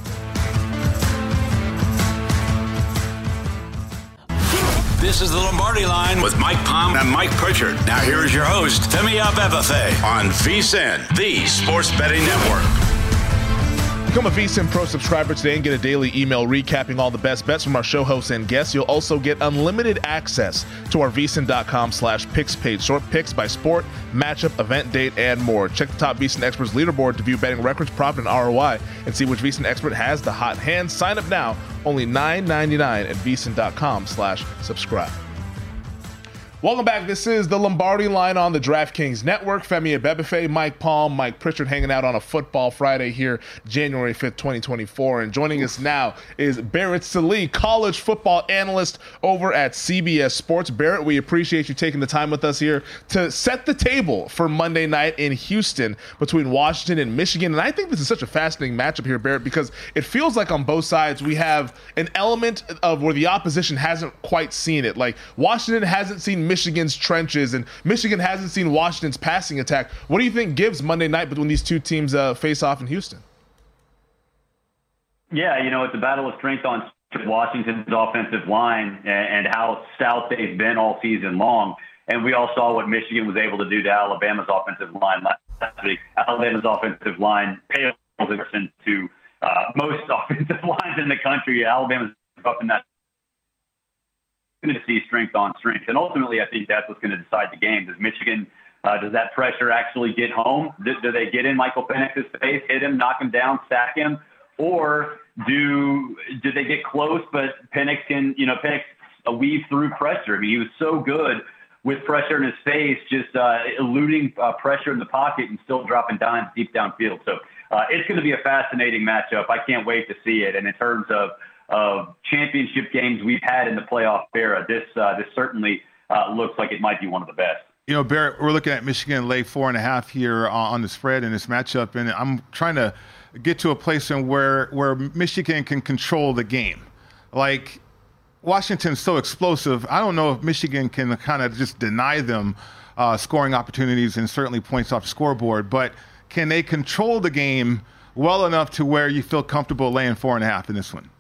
S1: This is the Lombardi Line with Mike Palm and Mike Pritchard. Now here is your host, Femi Abebefe on VSiN, the Sports Betting Network.
S2: Become a VSiN Pro subscriber today and get a daily email recapping all the best bets from our show hosts and guests. You'll also get unlimited access to our VSiN.com slash picks page. Short picks by sport, matchup, event date, and more. Check the top VSiN experts leaderboard to view betting records, profit, and R O I, and see which VSiN expert has the hot hand. Sign up now, only nine ninety-nine at VSiN.com slash subscribe. Welcome back. This is the Lombardi Line on the DraftKings Network. Femi Abebefe, Mike Palm, Mike Pritchard hanging out on a football Friday here, January fifth, twenty twenty-four. And joining us now is Barrett Sallee, college football analyst over at C B S Sports. Barrett, we appreciate you taking the time with us here to set the table for Monday night in Houston between Washington and Michigan. And I think this is such a fascinating matchup here, Barrett, because it feels like on both sides we have an element of where the opposition hasn't quite seen it. Like Washington hasn't seen Michigan's trenches, and Michigan hasn't seen Washington's passing attack. What do you think gives Monday night when these two teams uh, face off in Houston?
S5: Yeah, you know, it's a battle of strength on Washington's offensive line and, and how stout they've been all season long. And we all saw what Michigan was able to do to Alabama's offensive line last week. Alabama's offensive line pales to uh, most offensive lines in the country. Alabama's up in that. Going to see strength on strength. And ultimately, I think that's what's going to decide the game. Does Michigan, uh, does that pressure actually get home? Do, do they get in Michael Penix's face, hit him, knock him down, sack him? Or do do they get close, but Penix can, you know, Penix uh, weave through pressure? I mean, he was so good with pressure in his face, just uh, eluding uh, pressure in the pocket and still dropping dimes deep downfield. So uh, it's going to be a fascinating matchup. I can't wait to see it. And in terms of of championship games we've had in the playoff era, this uh, this certainly uh, looks like it might be one of the best.
S4: You know, Barrett, we're looking at Michigan lay four and a half here on the spread in this matchup, and I'm trying to get to a place in where where Michigan can control the game. Like, Washington's so explosive. I don't know if Michigan can kind of just deny them uh, scoring opportunities and certainly points off the scoreboard, but can they control the game well enough to where you feel comfortable laying four and a half in this one?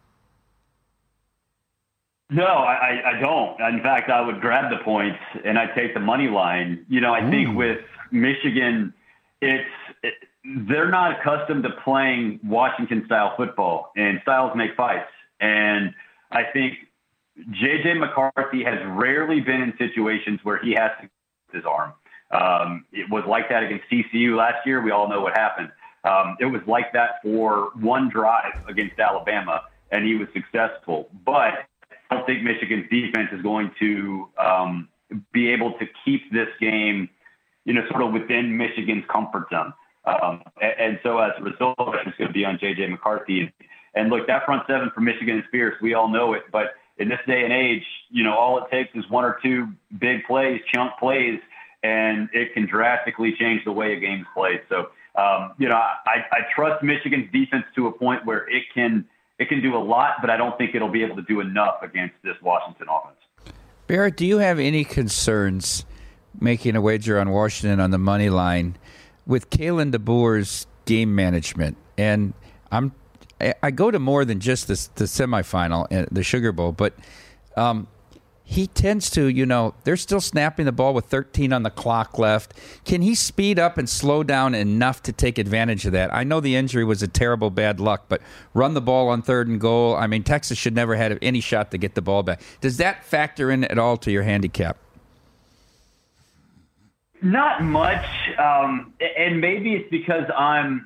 S5: No, I, I don't. In fact, I would grab the points and I'd take the money line. You know, I Ooh. think with Michigan, it's it, they're not accustomed to playing Washington-style football, and styles make fights. And I think J J McCarthy has rarely been in situations where he has to use his arm. Um, it was like that against T C U last year. We all know what happened. Um, it was like that for one drive against Alabama, and he was successful. But I don't think Michigan's defense is going to um, be able to keep this game, you know, sort of within Michigan's comfort zone. Um, and, and so as a result, it's going to be on J J McCarthy. And look, that front seven for Michigan is fierce. We all know it. But in this day and age, you know, all it takes is one or two big plays, chunk plays, and it can drastically change the way a game's played. So, um, you know, I, I trust Michigan's defense to a point where it can – It can do a lot, but I don't think it'll be able to do enough against this Washington offense.
S3: Barrett, do you have any concerns making a wager on Washington on the money line with Kalen DeBoer's game management? And I'm I go to more than just the, the semifinal, the Sugar Bowl, but um, he tends to, you know, they're still snapping the ball with thirteen on the clock left. Can he speed up and slow down enough to take advantage of that? I know the injury was a terrible bad luck, but run the ball on third and goal. I mean, Texas should never have any shot to get the ball back. Does that factor in at all to your handicap?
S5: Not much, um, and maybe it's because I'm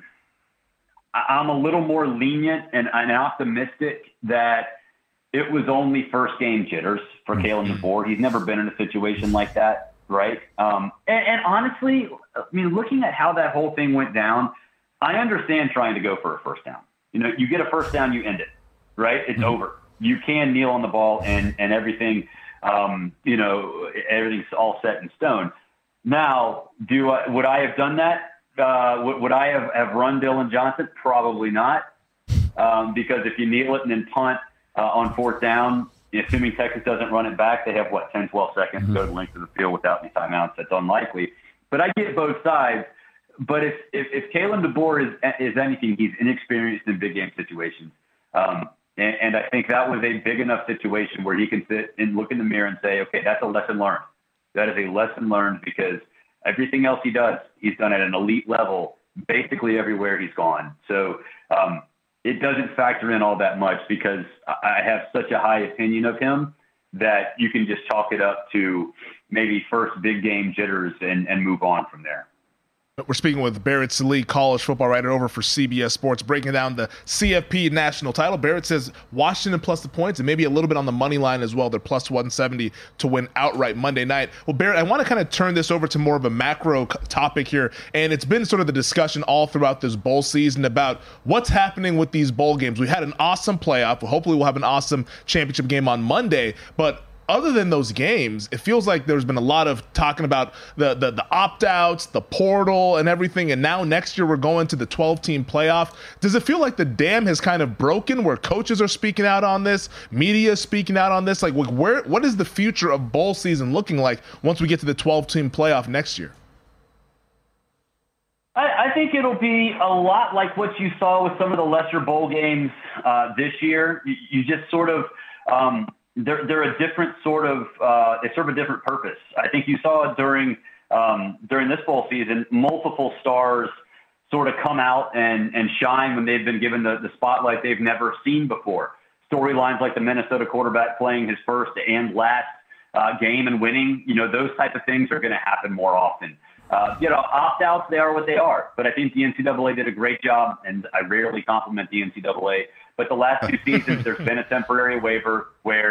S5: I'm a little more lenient and, and optimistic that it was only first game jitters for Kalen DeBoer. He's never been in a situation like that, right? Um, and, and honestly, I mean, looking at how that whole thing went down, I understand trying to go for a first down. You know, you get a first down, you end it, right? It's mm-hmm. over. You can kneel on the ball and, and everything, um, you know, everything's all set in stone. Now, do I, would I have done that? Uh, would, would I have, have run Dylan Johnson? Probably not, um, because if you kneel it and then punt uh, on fourth down, assuming Texas doesn't run it back, they have, what, ten, twelve seconds mm-hmm. to go to the length of the field without any timeouts. That's unlikely. But I get both sides. But if, if, if Kalen DeBoer is, is anything, he's inexperienced in big game situations. Um, and, and I think that was a big enough situation where he can sit and look in the mirror and say, okay, that's a lesson learned. That is a lesson learned because everything else he does, he's done at an elite level basically everywhere he's gone. So um, it doesn't factor in all that much because I have such a high opinion of him that you can just chalk it up to maybe first big game jitters and, and move on from there.
S2: We're speaking with Barrett Sallee, college football writer over for C B S Sports, breaking down the C F P national title. Barrett says Washington plus the points and maybe a little bit on the money line as well. They're plus one seventy to win outright Monday night. Well, Barrett, I want to kind of turn this over to more of a macro topic here, and it's been sort of the discussion all throughout this bowl season about what's happening with these bowl games. We had an awesome playoff. Hopefully we'll have an awesome championship game on Monday, but other than those games, it feels like there's been a lot of talking about the, the, the opt-outs, the portal, and everything, and now next year we're going to the twelve-team playoff. Does it feel like the dam has kind of broken where coaches are speaking out on this, media is speaking out on this? Like, where, what is the future of bowl season looking like once we get to the twelve-team playoff next year?
S5: I, I think it'll be a lot like what you saw with some of the lesser bowl games uh, this year. You, you just sort of um, – They're they're a different sort of uh, they serve a different purpose. I think you saw it during um, during this bowl season. Multiple stars sort of come out and, and shine when they've been given the, the spotlight they've never seen before. Storylines like the Minnesota quarterback playing his first and last uh, game and winning. You know, those type of things are going to happen more often. Uh, you know, opt-outs, they are what they are. But I think the N C double A did a great job, and I rarely compliment the N C double A. But the last two seasons, there's been a temporary waiver where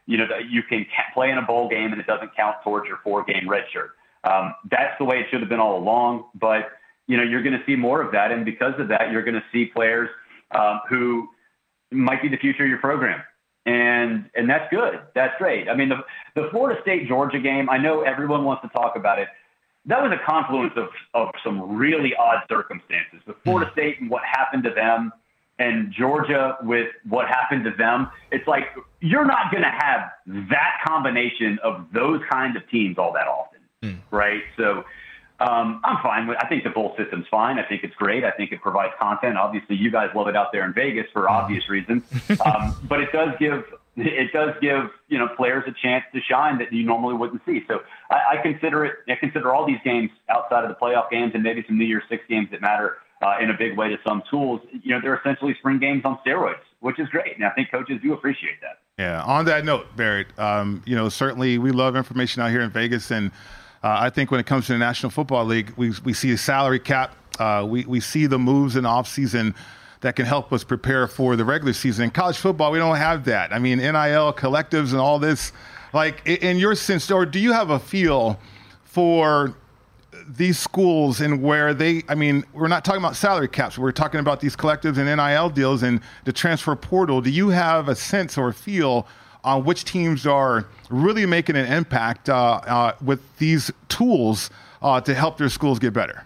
S5: you know, you can play in a bowl game and it doesn't count towards your four-game red shirt. Um, that's the way it should have been all along. But, you know, you're going to see more of that. And because of that, you're going to see players um, who might be the future of your program. And and that's good. That's great. I mean, the, the Florida State-Georgia game, I know everyone wants to talk about it. That was a confluence of, of some really odd circumstances. With Florida State and what happened to them, and Georgia with what happened to them, it's like you're not going to have that combination of those kinds of teams all that often, mm. right? So um, I'm fine with. I think the bowl system's fine. I think it's great. I think it provides content. Obviously, you guys love it out there in Vegas for obvious reasons, um, but it does give it does give you know players a chance to shine that you normally wouldn't see. So I, I consider it. I consider all these games outside of the playoff games and maybe some New Year's Six games that matter. Uh, in a big way to some schools, you know, they're essentially spring games on steroids, which is great. And I think coaches do appreciate that.
S4: Yeah. On that note, Barrett, um, you know, certainly we love information out here in Vegas. And uh, I think when it comes to the National Football League, we we see a salary cap. Uh, we, we see the moves in the offseason that can help us prepare for the regular season. In college football, we don't have that. I mean, N I L, collectives, and all this. Like, in your sense, or do you have a feel for these schools and where they, I mean, we're not talking about salary caps. We're talking about these collectives and N I L deals and the transfer portal. Do you have a sense or a feel on which teams are really making an impact uh, uh, with these tools uh, to help their schools get better?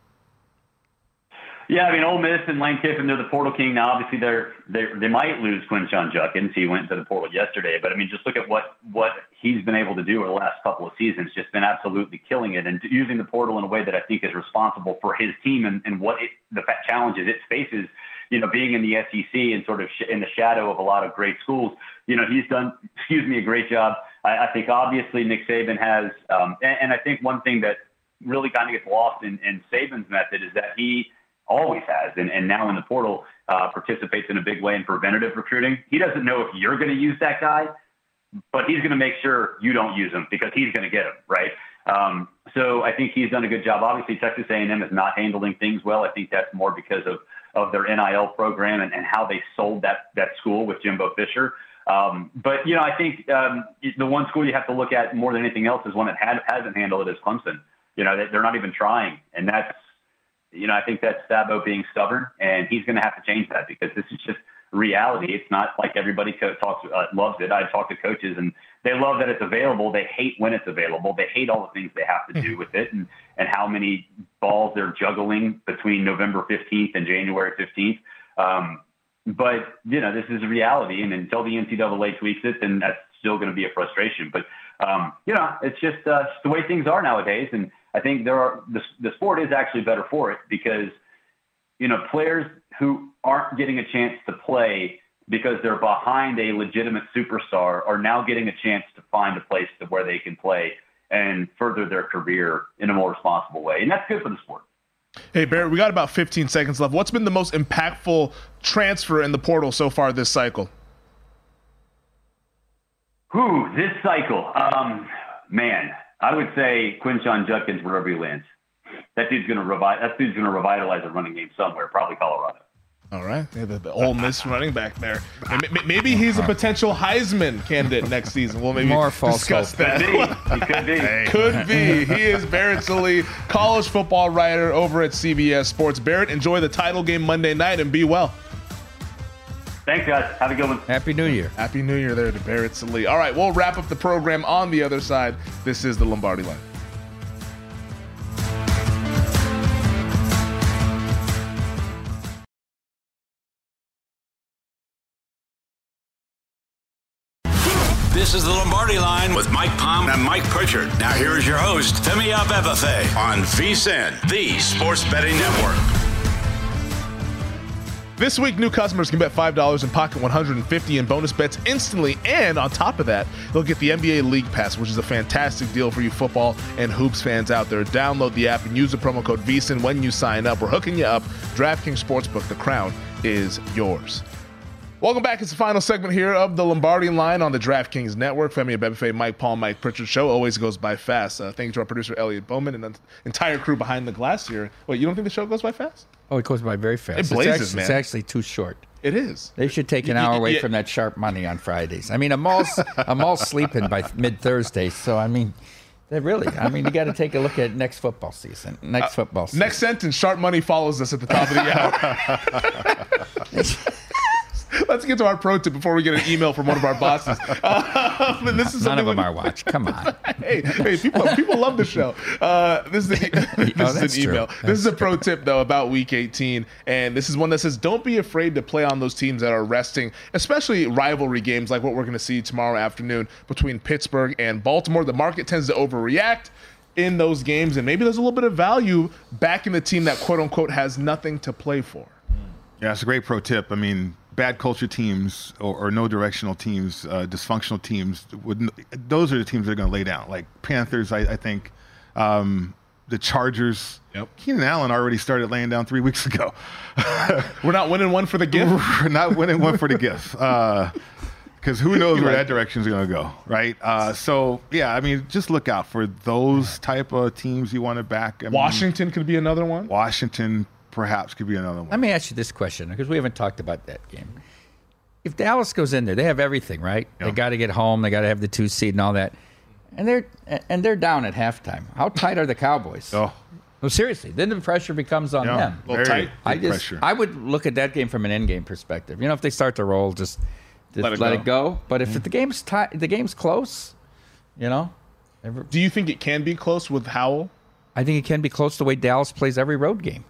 S5: Yeah, I mean, Ole Miss and Lane Kiffin, they're the portal king now. Obviously, they're, they're they might lose Quinshon Judkins. He went to the portal yesterday, but I mean, just look at what what he's been able to do over the last couple of seasons. Just been absolutely killing it and using the portal in a way that I think is responsible for his team and, and what it, the challenges it faces. You know, being in the S E C and sort of sh- in the shadow of a lot of great schools. You know, he's done, excuse me, a great job. I, I think obviously Nick Saban has, um, and, and I think one thing that really kind of gets lost in, in Saban's method is that he always has, and, and now in the portal uh, participates in a big way in preventative recruiting. He doesn't know if you're going to use that guy, but he's going to make sure you don't use him because he's going to get him, right? Um, so I think he's done a good job. Obviously, Texas A and M is not handling things well. I think that's more because of, of their N I L program and, and how they sold that, that school with Jimbo Fisher. Um, but, you know, I think um, the one school you have to look at more than anything else is one that had, hasn't handled it is Clemson. You know, they're not even trying, and that's, you know, I think that's Sabo being stubborn, and he's going to have to change that because this is just reality. It's not like everybody co- talks uh, loves it. I talk to coaches, and they love that it's available. They hate when it's available. They hate all the things they have to do with it, and, and how many balls they're juggling between November fifteenth and January fifteenth. Um, but, you know, this is a reality, and until the N C double A tweaks it, then that's still going to be a frustration. But, um, you know, it's just, uh, just the way things are nowadays, and I think there are the, the sport is actually better for it because, you know, players who aren't getting a chance to play because they're behind a legitimate superstar are now getting a chance to find a place to where they can play and further their career in a more responsible way. And that's good for the sport.
S2: Hey, Barrett, we got about fifteen seconds left. What's been the most impactful transfer in the portal so far this cycle?
S5: Whew, this cycle. Um, man. I would say Quinshon Judkins wherever he lands. That dude's going to revive. That dude's going to revitalize a running game somewhere, probably Colorado.
S2: All right, yeah, the, the Ole Miss running back there. Maybe he's a potential Heisman candidate next season. We'll maybe
S3: More false
S2: discuss
S3: hope.
S2: that.
S5: He could be.
S2: Could be. He is Barrett Sallee, college football writer over at C B S Sports. Barrett, enjoy the title game Monday night and be well.
S5: Thanks, guys. Have a good one.
S3: Happy New Year.
S2: Happy New Year there to Barrett Sallee. All right, we'll wrap up the program on the other side. This is the Lombardi Line.
S1: This is the Lombardi Line with Mike Palm and Mike Pritchard. Now here is your host, Femi Abebefe on V S I N, the Sports Betting Network.
S2: This week, new customers can bet five dollars and pocket one hundred fifty dollars in bonus bets instantly, and on top of that, they'll get the N B A League Pass, which is a fantastic deal for you football and hoops fans out there. Download the app and use the promo code V S I N when you sign up. We're hooking you up. DraftKings Sportsbook, the crown is yours. Welcome back. It's the final segment here of the Lombardi Line on the DraftKings Network. Femi Abebefe, Mike Paul, Mike Pritchard. Show always goes by fast. Uh, thank you to our producer, Elliot Bowman, and the entire crew behind the glass here. Wait, you don't think the show goes by fast?
S3: Oh, it goes by very fast.
S2: It blazes,
S3: it's actually,
S2: man.
S3: It's actually too short.
S2: It is.
S3: They should take an
S2: Y- y-
S3: hour away
S2: yeah.
S3: from that sharp money on Fridays. I mean, I'm all I'm all sleeping by mid Thursday, so I mean, they really. I mean, you got to take a look at next football season. Next football season.
S2: Next sentence, sharp money follows us at the top of the hour. Let's get to our pro tip before we get an email from one of our bosses. Um, and this is
S3: None
S2: something
S3: of them
S2: we-
S3: are watch. Come on.
S2: hey, hey, people, people love the show. Uh, this is, the, this
S3: Oh,
S2: is
S3: that's
S2: an email.
S3: true.
S2: This is a pro tip, though, about Week eighteen. And this is one that says, don't be afraid to play on those teams that are resting, especially rivalry games like what we're going to see tomorrow afternoon between Pittsburgh and Baltimore. The market tends to overreact in those games, and maybe there's a little bit of value back in the team that, quote-unquote, has nothing to play for.
S4: Yeah, it's a great pro tip. I mean, bad culture teams or, or no directional teams, uh, dysfunctional teams, would, those are the teams that are going to lay down. Like Panthers, I, I think, um, the Chargers.
S2: Yep.
S4: Keenan Allen already started laying down three weeks ago.
S2: We're not winning one for the gift.
S4: We're not winning one for the gift. Because who knows where that direction is going to go, right? Uh, so, yeah, I mean, just look out for those type of teams you want to back. I mean,
S2: Washington could be another one.
S4: Washington perhaps could be another one.
S3: Let me ask you this question because we haven't talked about that game. If Dallas goes in there, they have everything, right?
S4: Yeah.
S3: They got to get home. They got to have the two seed and all that, and they're and they're down at halftime. How tight are the Cowboys?
S4: Oh,
S3: Well, seriously, then the pressure becomes on
S4: yeah,
S3: them.
S2: Little
S4: very
S2: tight.
S3: I
S4: big
S3: just
S4: pressure.
S3: I would look at that game from an end game perspective. You know, if they start to roll, just, just
S2: Let
S3: let,
S2: it
S3: it, go. But if the game's tight, the game's close, you know, every,
S2: Do you think it can be close with Howell?
S3: I think it can be close the way Dallas plays every road game.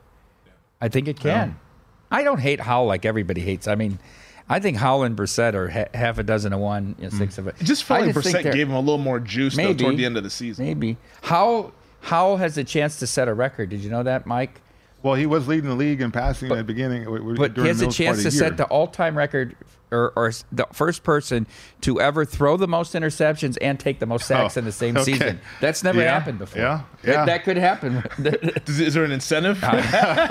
S3: I think it can. I don't hate Howell like everybody hates. I mean, I think Howell and Brissett are ha- half a dozen to one, you know, six of it.
S2: It just felt
S3: I
S2: like
S3: think
S2: Brissett
S3: they're-
S2: gave him a little more juice though,
S3: Maybe.
S2: toward the end of the season.
S3: Maybe. Howell, Howell has a chance to set a record. Did you know that, Mike?
S4: Well, he was leading the league in passing at the beginning. w- w-
S3: But he
S4: during
S3: has
S4: the
S3: a
S4: most part
S3: chance
S4: of
S3: to
S4: the year.
S3: set the all-time record, or, or the first person to ever throw the most interceptions and take the most sacks
S4: Oh,
S3: in the same
S4: okay.
S3: season. That's never
S4: Yeah,
S3: happened before.
S4: yeah,
S3: That-
S4: yeah.
S3: That, could happen.
S2: Is, is there an incentive?
S3: Uh,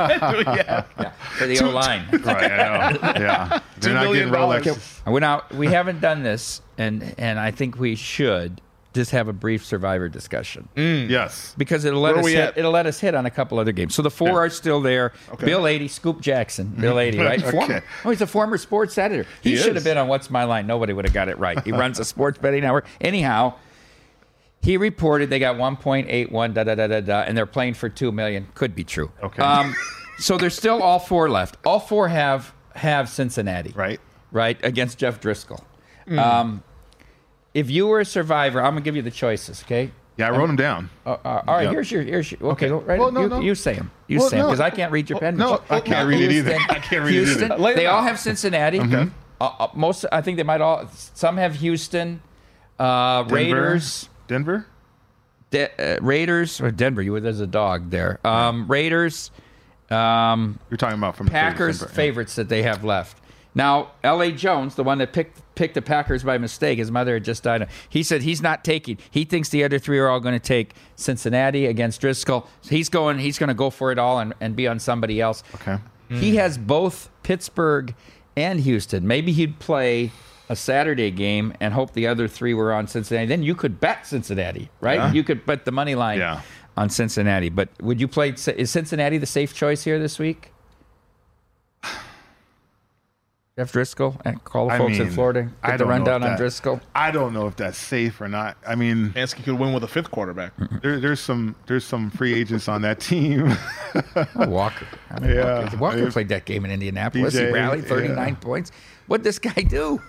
S2: yeah.
S3: Yeah, for the O line.
S4: Right, I know. Yeah, they're not
S2: million
S4: getting
S2: dollars.
S4: Rolexes.
S3: We're now we haven't done this, and and I think we should just have a brief Survivor discussion
S4: Yes,
S3: because it'll let
S2: Where are
S3: us
S2: we
S3: hit,
S2: at?
S3: it'll let us hit on a couple other games. So the four
S4: Yeah.
S3: are still there. Bill eighty, Scoop Jackson. Bill eighty, right?
S4: Okay.
S3: Former, oh, he's a former sports editor. He,
S2: He
S3: should
S2: is.
S3: have been on What's My Line. Nobody would have got it right. He runs a sports betting network. Anyhow, he reported they got one point eight one da da da da da, and they're playing for two million. Could be true.
S4: Okay.
S3: Um, so there's still all four left. All four have have Cincinnati.
S4: right.
S3: Right, against Jeff Driscoll. Um, if you were a survivor, I'm gonna give you the choices. Okay.
S4: Yeah, I wrote them down.
S3: Uh, uh, all right.
S4: Yep.
S3: Here's your. Here's your. Okay.
S4: Okay.
S3: Right.
S4: Well, no,
S3: you,
S4: no.
S3: you say them. You
S4: Well,
S3: say them
S4: no.
S3: because I can't read your pen.
S4: no, I can't read it either.
S3: Houston,
S4: I can't read it either.
S3: Houston,
S2: Lay it
S3: They all
S2: out.
S3: have Cincinnati. Uh, uh, most. I think they might all. Some have Houston. Uh,
S4: Denver?
S3: Raiders.
S4: Denver.
S3: De- uh, Raiders or Denver. You. There's a dog there. Um, Raiders. Um,
S4: You're talking about from
S3: Packers
S4: Denver.
S3: favorites that they have left. Now, L A. Jones, the one that picked picked the Packers by mistake, his mother had just died. He said he's not taking. He thinks the other three are all going to take Cincinnati against Driscoll. He's going. He's going to go for it all and, and be on somebody else.
S4: Okay.
S3: He has both Pittsburgh and Houston. Maybe he'd play a Saturday game and hope the other three were on Cincinnati. Then you could bet Cincinnati, right?
S4: Yeah.
S3: You could bet the money line
S4: Yeah.
S3: on Cincinnati. But would you play? Is Cincinnati the safe choice here this week? Jeff Driscoll and call the
S4: I
S3: folks in
S4: mean,
S3: Florida. Get
S4: I
S3: the
S4: don't know
S3: rundown
S4: if
S3: on
S4: that-
S3: Driscoll.
S4: I don't know if that's safe or not. I mean,
S2: Mansky could win with a fifth quarterback.
S4: there, there's some there's some free agents on that team.
S3: Oh, Walker. I mean,
S4: Yeah.
S3: Walker, Walker
S4: I-
S3: played that game in Indianapolis.
S4: B J,
S3: he rallied thirty-nine
S4: yeah.
S3: points. What'd this guy do?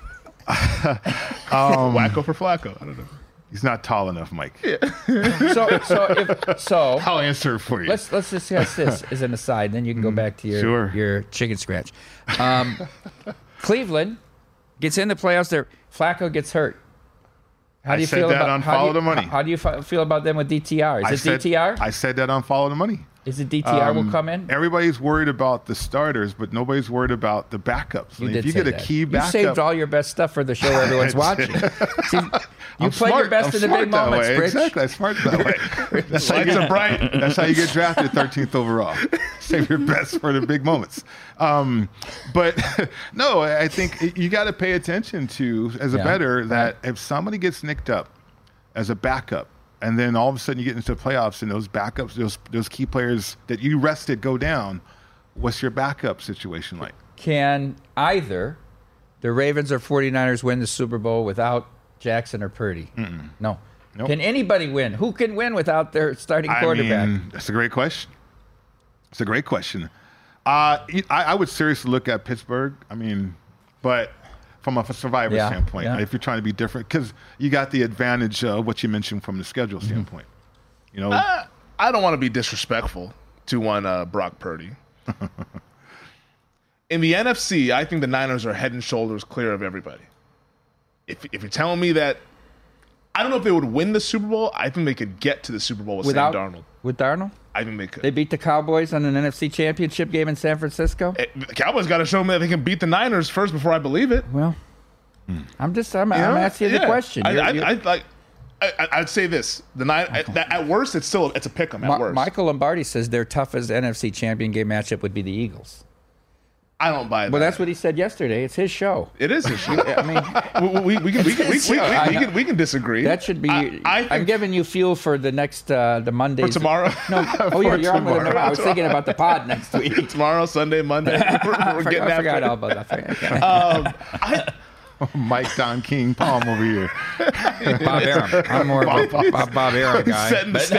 S2: Wacko for Flacco. I don't know.
S4: He's not tall enough, Mike.
S3: So, so, if, so
S4: I'll answer for you.
S3: let's let's discuss this as an aside. Then you can go back to your
S4: Sure.
S3: your chicken scratch. Um, Cleveland gets in the playoffs. There, Flacco gets hurt. How
S4: I
S3: do you
S4: said
S3: feel
S4: that
S3: about
S4: on
S3: how do
S4: Follow
S3: you-
S4: the Money.
S3: How, how do you fi- feel about them with D T R? Is
S4: I
S3: it
S4: said,
S3: D T R?
S4: I said that on Follow the Money.
S3: Is it D T R will
S4: Um,
S3: come in?
S4: Everybody's worried about the starters, but nobody's worried about the backups.
S3: You
S4: Like,
S3: did
S4: if you
S3: say
S4: get a
S3: that.
S4: key
S3: You
S4: backup,
S3: saved all your best stuff for the show everyone's watching. See, you
S4: I'm
S3: play your
S4: smart.
S3: best
S4: I'm
S3: in the
S4: smart
S3: big
S4: that
S3: moments,
S4: way.
S3: Rich.
S4: Exactly, I'm smart that way. That's how, you
S2: Lights
S4: get,
S2: are bright.
S4: that's how you get drafted thirteenth overall. Save your best for the big moments. Um, but no, I think you got to pay attention to, as a
S3: Yeah.
S4: bettor, that if somebody gets nicked up as a backup, and then all of a sudden you get into the playoffs and those backups, those those key players that you rested go down, what's your backup situation like?
S3: can either the Ravens or 49ers win the Super Bowl without Jackson or Purdy? Mm-mm. No.
S4: Nope.
S3: Can anybody win? Who can win without their starting quarterback?
S4: I mean, that's a great question. It's a great question. Uh, I, I would seriously look at Pittsburgh. I mean, but from a survivor
S3: Yeah,
S4: standpoint,
S3: yeah.
S4: if you're trying to be different, because you got the advantage of what you mentioned from the schedule
S3: Mm-hmm.
S4: standpoint. You know,
S2: Uh, I don't want to be disrespectful to one uh, Brock Purdy. In the N F C, I think the Niners are head and shoulders clear of everybody. If if you're telling me that, I don't know if they would win the Super Bowl. I think they could get to the Super Bowl with
S3: Without
S2: Sam Darnold.
S3: With Darnold?
S2: I think they could.
S3: They beat the Cowboys on an N F C championship game in San Francisco?
S2: Eh, the Cowboys got to show me that they can beat the Niners first before I believe it.
S3: Well, I'm just I'm,
S2: You
S3: I'm
S2: know?
S3: asking you the
S2: Yeah.
S3: question.
S2: I,
S3: You're-
S2: I,
S3: you're-
S2: I, like. I, I- I'd say this: the nine. At, at worst, it's still it's a pick 'em. At
S3: Ma-
S2: worst,
S3: Michael Lombardi says their toughest N F C champion game matchup would be the Eagles.
S2: I don't buy that.
S3: Well, that's what he said yesterday. It's his show.
S2: it is. His show.
S3: I mean,
S2: we, we, we, can, we, can, we, we, we, we, can, we can disagree.
S3: that should be.
S2: I, I
S3: I'm
S2: think
S3: giving you fuel for the next uh, the Mondays.
S2: for tomorrow.
S3: No, oh yeah,
S2: For
S3: you're on with
S2: tomorrow.
S3: it. I was thinking about the pod next week.
S2: tomorrow, Sunday, Monday. We're, we're
S3: I forgot,
S2: getting
S3: I
S2: after
S3: forgot
S2: it.
S3: all about that.
S2: Um, I,
S4: Mike Don King Palm over here.
S3: Bob Arum. I'm more of a Bob, Bob Arum guy.
S2: setting the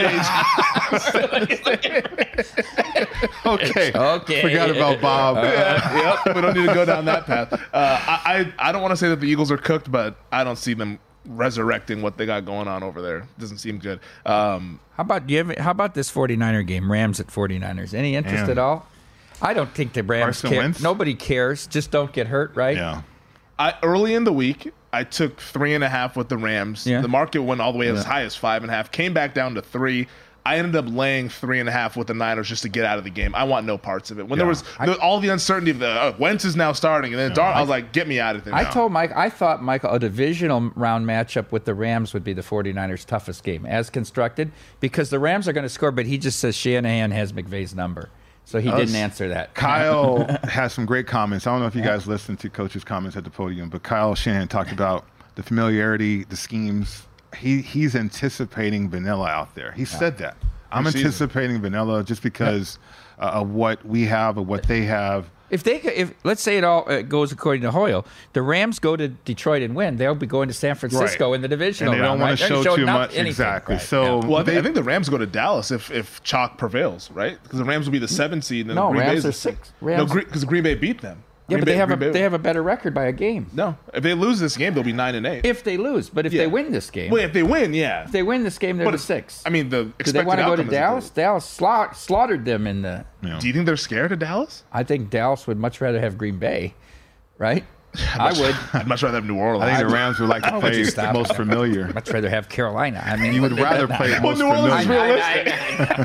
S2: stage.
S4: Okay.
S3: Okay.
S4: Forgot about Bob.
S2: yeah, yep. We don't need to go down that path. Uh, I, I I don't want to say that the Eagles are cooked, but I don't see them resurrecting what they got going on over there. Doesn't seem good. Um,
S3: How about do you have, how about this 49er game? Rams at 49ers. Any interest
S4: Man.
S3: at all? I don't think the Rams
S4: Carson
S3: care.
S4: Wentz?
S3: Nobody cares. Just don't get hurt, right?
S4: Yeah.
S2: I early in the week, I took three and a half with the Rams.
S3: Yeah.
S2: The market went all the way as high as five and a half. Came back down to three. I ended up laying three and a half with the Niners just to get out of the game. I want no parts of it. When there
S4: Yeah.
S2: was the, all the uncertainty of the uh, Wentz is now starting, and then Dar- I was like, get me out of there.
S3: I
S2: now.
S3: told Mike, I thought, Michael, a divisional round matchup with the Rams would be the 49ers' toughest game as constructed because the Rams are going to score, but he just says Shanahan has McVay's number. So he didn't answer that.
S4: Kyle has some great comments. I don't know if you guys listened to Coach's comments at the podium, but Kyle Shanahan talked about the familiarity, the schemes. He He's anticipating vanilla out there. He said that. I'm
S2: Preseason.
S4: anticipating vanilla just because uh, of what we have, of what they have.
S3: If they, if let's say it all uh, goes according to Hoyle, the Rams go to Detroit and win, they'll be going to San Francisco
S4: Right.
S3: in the divisional
S4: And they
S3: round.
S4: don't wanna
S3: right? They're
S4: show
S3: showing
S4: too
S3: not
S4: much.
S3: anything.
S4: Exactly.
S3: Right.
S4: So-
S3: Yeah.
S2: Well, I think,
S4: They-
S2: I think the Rams go to Dallas if if chalk prevails, right? Because the Rams will be the seventh seed. And
S3: No,
S2: Green
S3: Rams
S2: Bay's
S3: are
S2: the
S3: six.
S2: No,
S3: Rams-
S2: because Green Bay beat them.
S3: yeah,
S2: Green
S3: but they
S2: Bay-
S3: have a
S2: Green Bay-
S3: they have a better record by a game
S2: no. If they lose this game, they'll be nine and eight.
S3: if they lose. But if
S2: Yeah.
S3: they win this game,
S2: well, if they win, yeah.
S3: if they win this game, they're
S2: But
S3: the
S2: if-
S3: six.
S2: I mean, the
S3: Do
S2: expected
S3: they want to go to
S2: outcome is
S3: Dallas?
S2: good.
S3: Dallas sla- slaughtered them in the.
S4: You know.
S2: Do you think they're scared of Dallas?
S3: I think Dallas would much rather have Green Bay, right? I would
S2: I'd much rather have New Orleans.
S4: I think the Rams would like to
S3: would
S4: play
S3: you stop?
S4: most familiar.
S3: much rather have Carolina. I mean,
S4: You would rather play
S2: Well,
S4: most
S2: New Orleans is
S4: familiar.
S2: realistic.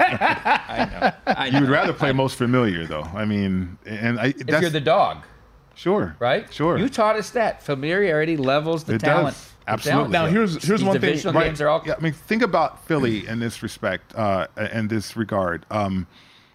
S3: I know.
S4: You would rather play most familiar, though. I mean, and I,
S3: If
S4: that's
S3: you're the dog,
S4: sure,
S3: right?
S4: Sure.
S3: You taught us that familiarity levels the
S4: It
S3: talent.
S4: does.
S3: The
S4: Absolutely.
S3: talent.
S2: Now, here's here's
S3: These
S2: one thing.
S3: divisional
S2: Right.
S3: games are all.
S4: Yeah, I mean, think about Philly in this respect, uh, in this regard. Um,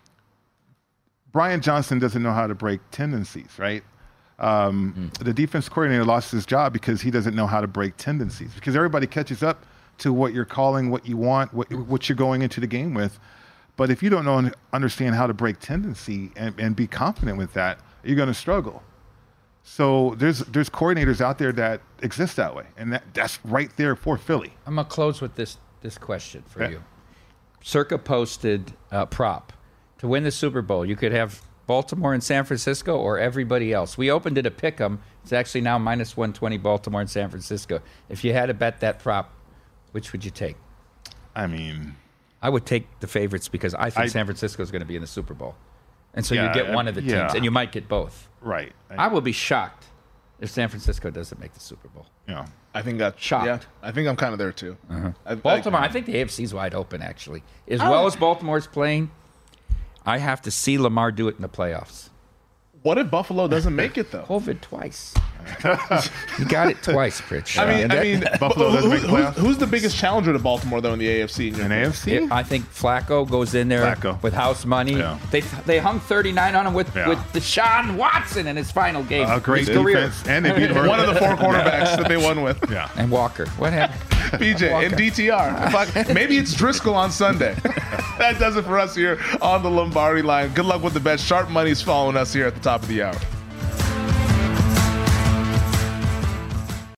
S4: Brian Johnson doesn't know how to break tendencies, right? Um,
S3: Mm.
S4: The defense coordinator lost his job because he doesn't know how to break tendencies. Because everybody catches up to what you're calling, what you want, what, what you're going into the game with. But if you don't know understand how to break tendency and, and be confident with that, you're going to struggle. So there's there's coordinators out there that exist that way, and that, that's right there for Philly.
S3: I'm gonna close with this this question for
S4: Okay.
S3: you. Circa posted uh, prop to win the Super Bowl. You could have Baltimore and San Francisco or everybody else. We opened it a pick 'em. It's actually now minus one twenty Baltimore and San Francisco. If you had to bet that prop, which would you take?
S4: I mean,
S3: I would take the favorites because I think
S4: I-
S3: San Francisco is going to be in the Super Bowl, and so
S4: Yeah,
S3: you get one of the teams,
S4: yeah.
S3: and you might get both.
S4: right.
S3: I will be shocked if San Francisco doesn't make the Super Bowl.
S4: you know,
S2: I think that
S3: Shocked.
S2: Yeah, I think I'm kind of there too. I-
S3: Baltimore,
S2: I-
S3: I think the A F C is wide open, actually. As well as Baltimore's playing, I have to see Lamar do it in the playoffs.
S2: What if Buffalo doesn't make it though?
S3: COVID twice. You got it twice, Pritch.
S2: I mean,
S3: And
S2: I
S3: that-
S2: mean,
S4: Buffalo
S2: who-
S4: doesn't make
S2: who- who's,
S4: playoffs?
S2: who's the biggest challenger to Baltimore though in the A F C? in your
S4: an A
S2: opinion?
S4: F C.
S3: It- I think Flacco goes in there
S4: Flacco.
S3: with house money.
S4: Yeah.
S3: They they hung thirty-nine on him with,
S4: Yeah.
S3: with Deshaun Watson in his final game.
S4: A great
S3: His career.
S4: defense, and they beat
S2: One of the four quarterbacks that they won with.
S4: Yeah.
S3: And Walker. What happened?
S2: B J and D T R. Fuck, maybe it's Driscoll on Sunday. That does it for us here on the Lombardi line. Good luck with the bet. Sharp Money's following us here at the top of the hour.